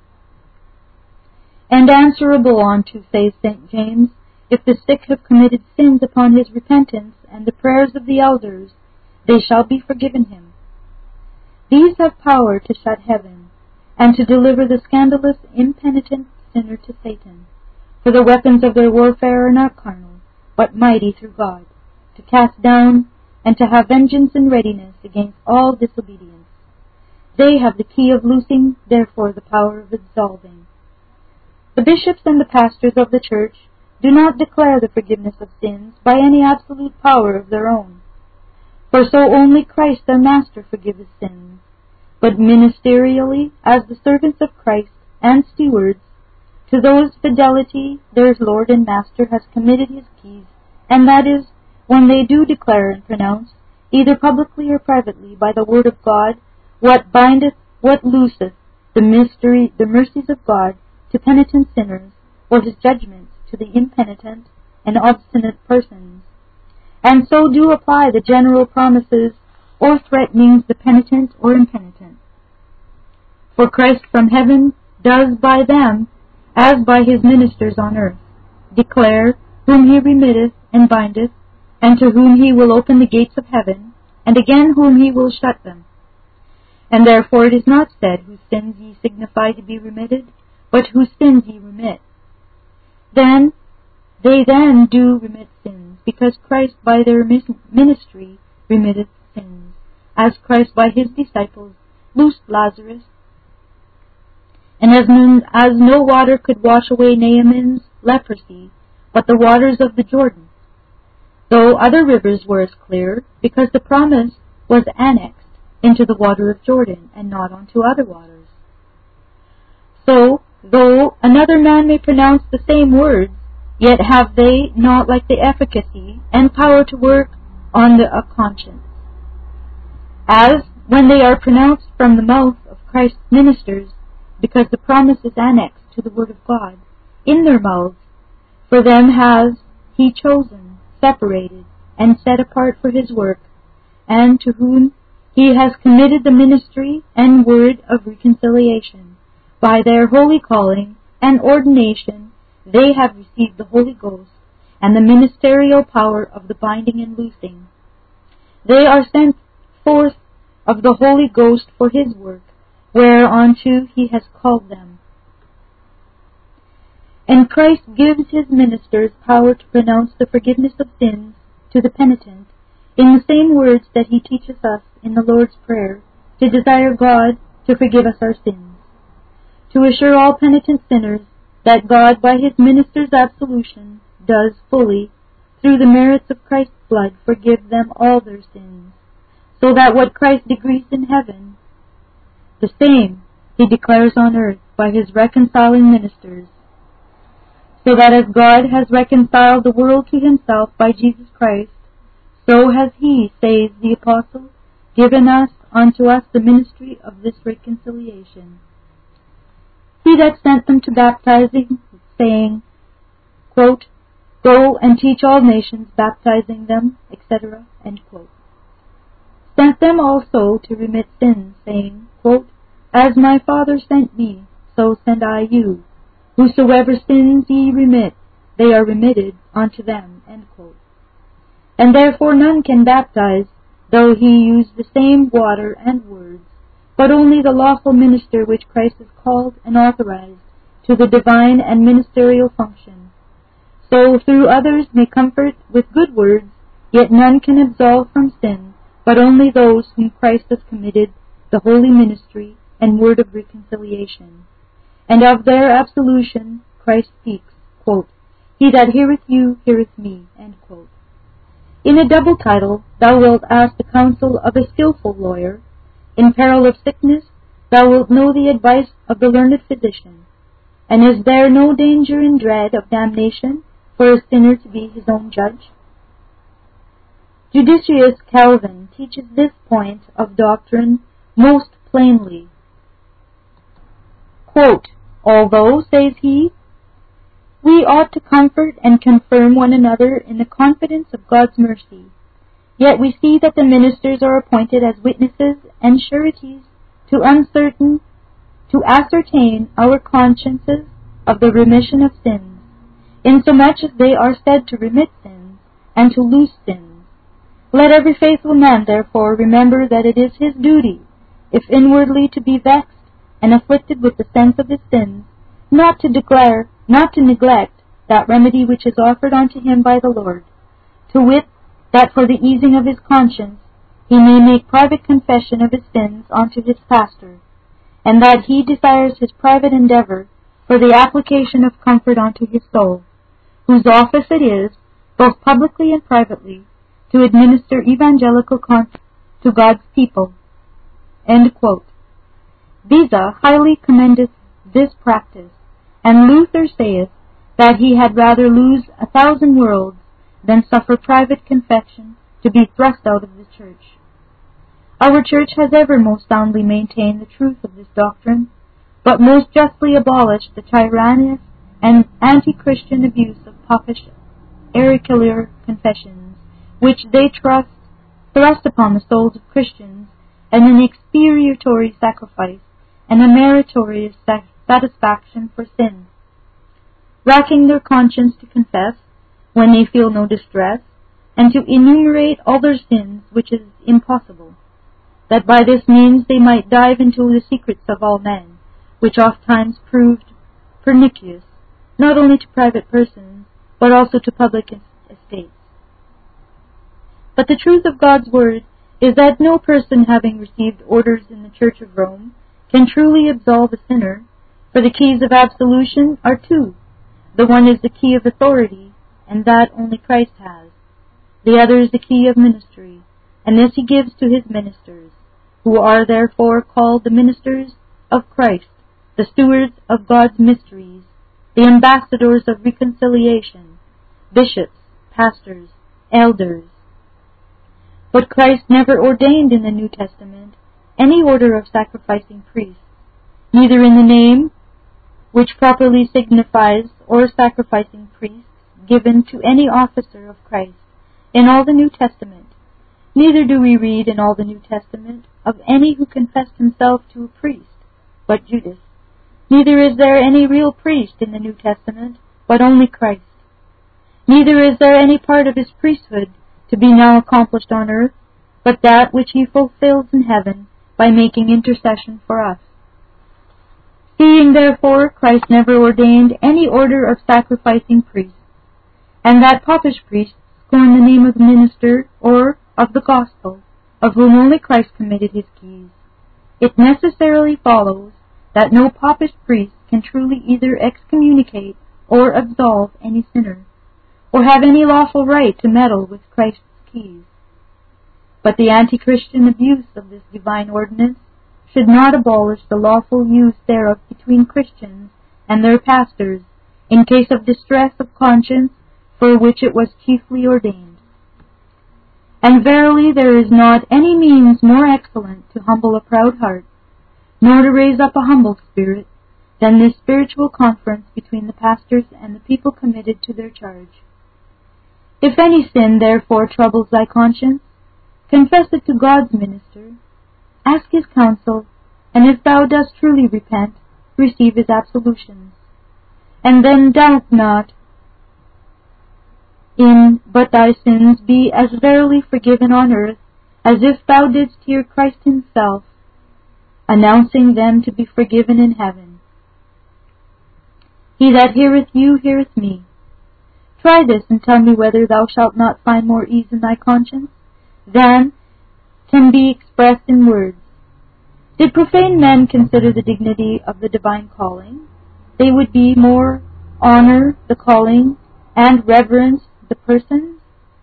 And answerable unto, says St. James, if the sick have committed sins upon his repentance and the prayers of the elders, they shall be forgiven him. These have power to shut heaven, and to deliver the scandalous, impenitent sinner to Satan. For the weapons of their warfare are not carnal, but mighty through God, to cast down and to have vengeance in readiness against all disobedience. They have the key of loosing, therefore the power of absolving. The bishops and the pastors of the church do not declare the forgiveness of sins by any absolute power of their own, for so only Christ their Master forgiveth sins, but ministerially, as the servants of Christ and stewards, to those fidelity their Lord and Master has committed his keys, and that is, when they do declare and pronounce, either publicly or privately, by the word of God, what bindeth, what looseth, the mercies of God to penitent sinners, or his judgments to the impenitent and obstinate persons, and so do apply the general promises or threatenings the penitent or impenitent. For Christ from heaven does by them, as by his ministers on earth, declare whom he remitteth and bindeth, and to whom he will open the gates of heaven, and again whom he will shut them. And therefore it is not said, whose sins ye signify to be remitted, but whose sins ye remit. They then do remit sins, because Christ by their ministry remitteth sins, as Christ by his disciples loosed Lazarus, and as no water could wash away Naaman's leprosy, but the waters of the Jordan, though other rivers were as clear, because the promise was annexed into the water of Jordan, and not unto other waters. So, though another man may pronounce the same words, yet have they not like the efficacy and power to work on a conscience, as when they are pronounced from the mouth of Christ's ministers, because the promise is annexed to the word of God, in their mouths. For them has he chosen, separated, and set apart for his work, and to whom he has committed the ministry and word of reconciliation. By their holy calling and ordination they have received the Holy Ghost and the ministerial power of the binding and loosing. They are sent forth of the Holy Ghost for his work, whereunto he has called them. And Christ gives his ministers power to pronounce the forgiveness of sins to the penitent, in the same words that he teaches us in the Lord's Prayer, to desire God to forgive us our sins, to assure all penitent sinners that God by his minister's absolution does fully, through the merits of Christ's blood, forgive them all their sins, so that what Christ decrees in heaven, the same he declares on earth by his reconciling ministers, so that as God has reconciled the world to himself by Jesus Christ, so has he, says the Apostle, given unto us the ministry of this reconciliation. He that sent them to baptizing, saying, quote, Go and teach all nations, baptizing them, etc., end quote, sent them also to remit sins, saying, quote, As my Father sent me, so send I you. Whosoever sins ye remit, they are remitted unto them, end quote. And therefore none can baptize, though he use the same water and words, but only the lawful minister which Christ has called and authorized to the divine and ministerial function. So through others may comfort with good words, yet none can absolve from sin, but only those whom Christ has committed the holy ministry and word of reconciliation. And of their absolution Christ speaks, quote, He that heareth you heareth me, end quote. In a double title thou wilt ask the counsel of a skillful lawyer. In peril of sickness thou wilt know the advice of the learned physician. And is there no danger in dread of damnation for a sinner to be his own judge? Judicious Calvin teaches this point of doctrine most plainly. Quote, Although, says he, we ought to comfort and confirm one another in the confidence of God's mercy, yet we see that the ministers are appointed as witnesses and sureties to ascertain our consciences of the remission of sins, insomuch as they are said to remit sins and to loose sins. Let every faithful man therefore remember that it is his duty, if inwardly to be vexed and afflicted with the sense of his sins, not to neglect that remedy which is offered unto him by the Lord, to wit, that for the easing of his conscience he may make private confession of his sins unto his pastor, and that he desires his private endeavor for the application of comfort unto his soul, whose office it is, both publicly and privately, to administer evangelical comfort to God's people. End quote. Beza highly commendeth this practice, and Luther saith that he had rather lose 1,000 worlds than suffer private confession to be thrust out of the church. Our church has ever most soundly maintained the truth of this doctrine, but most justly abolished the tyrannous and anti-Christian abuse of popish auricular confessions, which they thrust upon the souls of Christians as an expiatory sacrifice and a meritorious satisfaction for sin, racking their conscience to confess, when they feel no distress, and to enumerate all their sins, which is impossible, that by this means they might dive into the secrets of all men, which oft times proved pernicious, not only to private persons, but also to public estates. But the truth of God's word is that no person having received orders in the Church of Rome can truly absolve a sinner, for the keys of absolution are two. The one is the key of authority, and that only Christ has. The other is the key of ministry, and this he gives to his ministers, who are therefore called the ministers of Christ, the stewards of God's mysteries, the ambassadors of reconciliation, bishops, pastors, elders. But Christ never ordained in the New Testament any order of sacrificing priests, neither in the name which properly signifies or sacrificing priests given to any officer of Christ in all the New Testament. Neither do we read in all the New Testament of any who confessed himself to a priest, but Judas. Neither is there any real priest in the New Testament, but only Christ. Neither is there any part of his priesthood to be now accomplished on earth, but that which he fulfills in heaven by making intercession for us. Seeing therefore Christ never ordained any order of sacrificing priests, and that popish priests scorn the name of the minister or of the gospel, of whom only Christ committed his keys, it necessarily follows that no popish priest can truly either excommunicate or absolve any sinner, or have any lawful right to meddle with Christ's keys. But the anti-Christian abuse of this divine ordinance should not abolish the lawful use thereof between Christians and their pastors in case of distress of conscience, for which it was chiefly ordained. And verily there is not any means more excellent to humble a proud heart, nor to raise up a humble spirit, than this spiritual conference between the pastors and the people committed to their charge. If any sin therefore troubles thy conscience, confess it to God's minister, ask his counsel, and if thou dost truly repent, receive his absolutions. And then doubt not but thy sins be as verily forgiven on earth, as if thou didst hear Christ himself, announcing them to be forgiven in heaven. He that heareth you heareth me. Try this, and tell me whether thou shalt not find more ease in thy conscience than can be expressed in words. Did profane men consider the dignity of the divine calling, they would be more honor the calling and reverence the persons.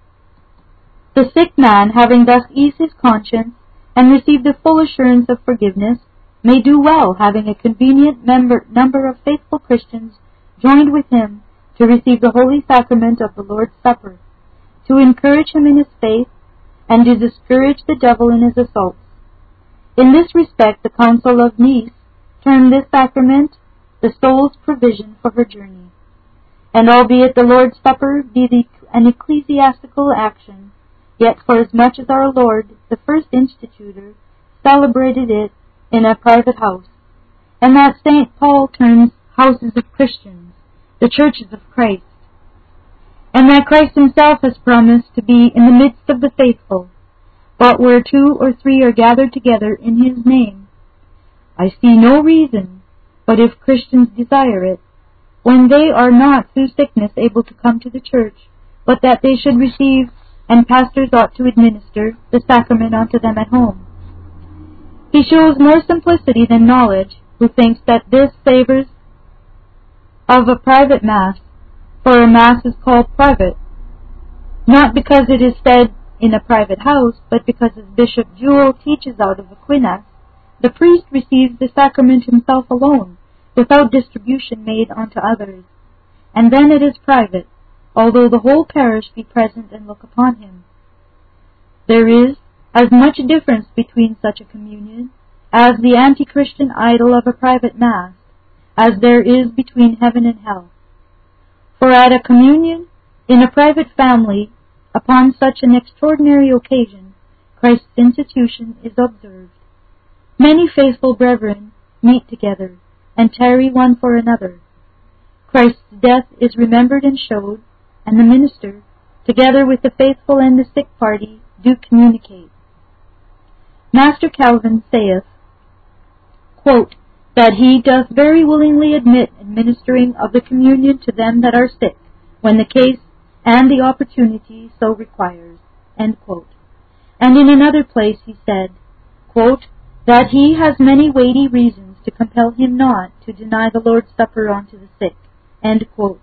The sick man, having thus eased his conscience and received the full assurance of forgiveness, may do well, having a convenient number of faithful Christians joined with him to receive the holy sacrament of the Lord's Supper, to encourage him in his faith, and to discourage the devil in his assaults. In this respect the Council of Nice termed this sacrament the soul's provision for her journey. And albeit the Lord's Supper be an ecclesiastical action, yet forasmuch as our Lord, the first institutor, celebrated it in a private house, and that St. Paul terms houses of Christians, the churches of Christ, and that Christ himself has promised to be in the midst of the faithful, but where 2 or 3 are gathered together in his name, I see no reason, but if Christians desire it, when they are not through sickness able to come to the church, but that they should receive, and pastors ought to administer, the sacrament unto them at home. He shows more simplicity than knowledge, who thinks that this savors of a private mass, for a mass is called private, not because it is said in a private house, but because, as Bishop Jewell teaches out of Aquinas, the priest receives the sacrament himself alone, without distribution made unto others, and then it is private, although the whole parish be present and look upon him. There is as much difference between such a communion as the anti-Christian idol of a private mass, as there is between heaven and hell. For at a communion in a private family, upon such an extraordinary occasion, Christ's institution is observed. Many faithful brethren meet together, and tarry one for another. Christ's death is remembered and showed, and the minister, together with the faithful and the sick party, do communicate. Master Calvin saith, quote, that he doth very willingly admit administering of the communion to them that are sick, when the case and the opportunity so requires. End quote. And in another place he said, quote, that he has many weighty reasons to compel him not to deny the Lord's Supper unto the sick. End quote.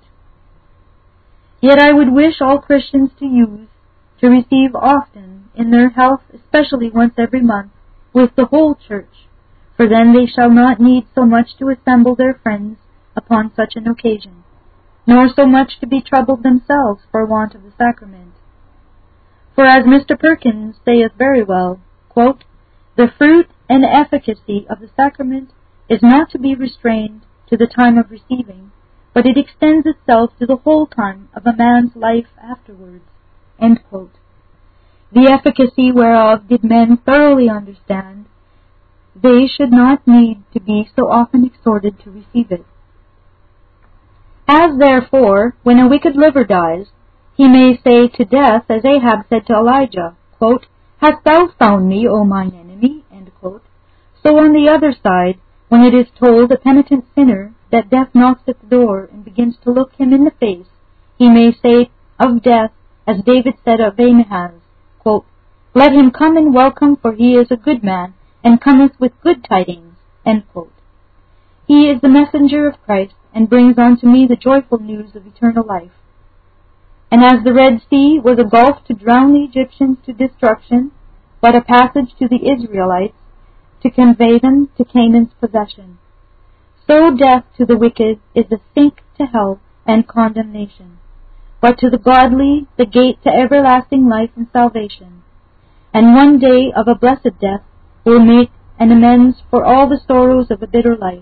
Yet I would wish all Christians to receive often in their health, especially once every month, with the whole church, for then they shall not need so much to assemble their friends upon such an occasion, nor so much to be troubled themselves for want of the sacrament. For as Mr. Perkins saith very well, quote, the fruit and efficacy of the sacrament is not to be restrained to the time of receiving, but it extends itself to the whole time of a man's life afterwards." End quote. The efficacy whereof did men thoroughly understand, they should not need to be so often exhorted to receive it. As therefore, when a wicked liver dies, he may say to death, as Ahab said to Elijah, quote, "Hast thou found me, O mine enemy?" End quote. So on the other side, when it is told a penitent sinner that death knocks at the door and begins to look him in the face, he may say of death, as David said of Ahaz, quote, "Let him come and welcome, for he is a good man, and cometh with good tidings." End quote. He is the messenger of Christ, and brings unto me the joyful news of eternal life. And as the Red Sea was a gulf to drown the Egyptians to destruction, but a passage to the Israelites to convey them to Canaan's possession, so death to the wicked is a sink to hell and condemnation, but to the godly the gate to everlasting life and salvation. And one day of a blessed death will make an amends for all the sorrows of a bitter life.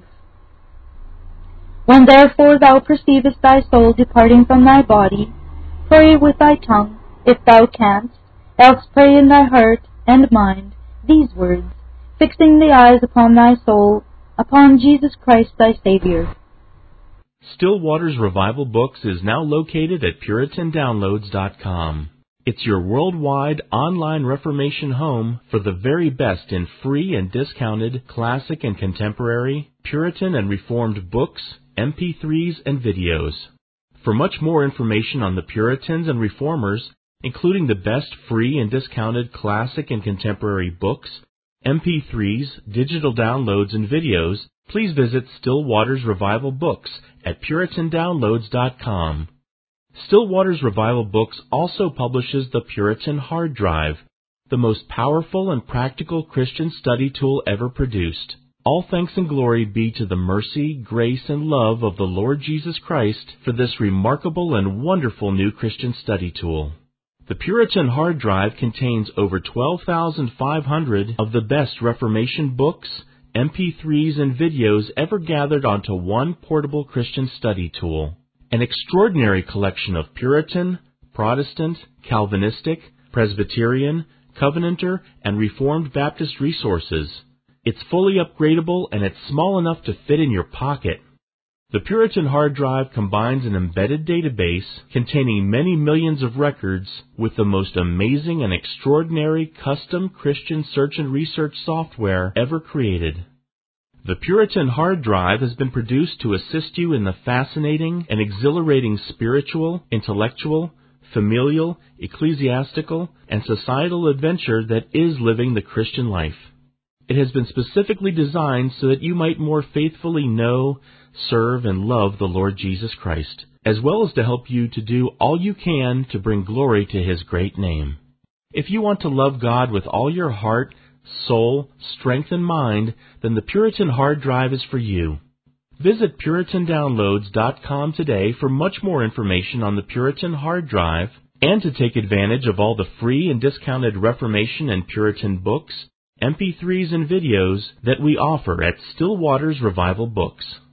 When therefore thou perceivest thy soul departing from thy body, pray with thy tongue, if thou canst, else pray in thy heart and mind these words, fixing the eyes upon thy soul, upon Jesus Christ thy Savior. Still Waters Revival Books is now located at PuritanDownloads.com. It's your worldwide online Reformation home for the very best in free and discounted classic and contemporary, Puritan and Reformed books, MP3s, and videos. For much more information on the Puritans and Reformers, including the best free and discounted classic and contemporary books, MP3s, digital downloads, and videos, please visit Still Waters Revival Books at PuritanDownloads.com. Still Waters Revival Books also publishes the Puritan Hard Drive, the most powerful and practical Christian study tool ever produced. All thanks and glory be to the mercy, grace, and love of the Lord Jesus Christ for this remarkable and wonderful new Christian study tool. The Puritan Hard Drive contains over 12,500 of the best Reformation books, MP3s, and videos ever gathered onto one portable Christian study tool. An extraordinary collection of Puritan, Protestant, Calvinistic, Presbyterian, Covenanter, and Reformed Baptist resources. It's fully upgradable and it's small enough to fit in your pocket. The Puritan Hard Drive combines an embedded database containing many millions of records with the most amazing and extraordinary custom Christian search and research software ever created. The Puritan Hard Drive has been produced to assist you in the fascinating and exhilarating spiritual, intellectual, familial, ecclesiastical, and societal adventure that is living the Christian life. It has been specifically designed so that you might more faithfully know, serve, and love the Lord Jesus Christ, as well as to help you to do all you can to bring glory to His great name. If you want to love God with all your heart, soul, strength, and mind, then the Puritan Hard Drive is for you. Visit PuritanDownloads.com today for much more information on the Puritan Hard Drive and to take advantage of all the free and discounted Reformation and Puritan books, MP3s, and videos that we offer at Still Waters Revival Books.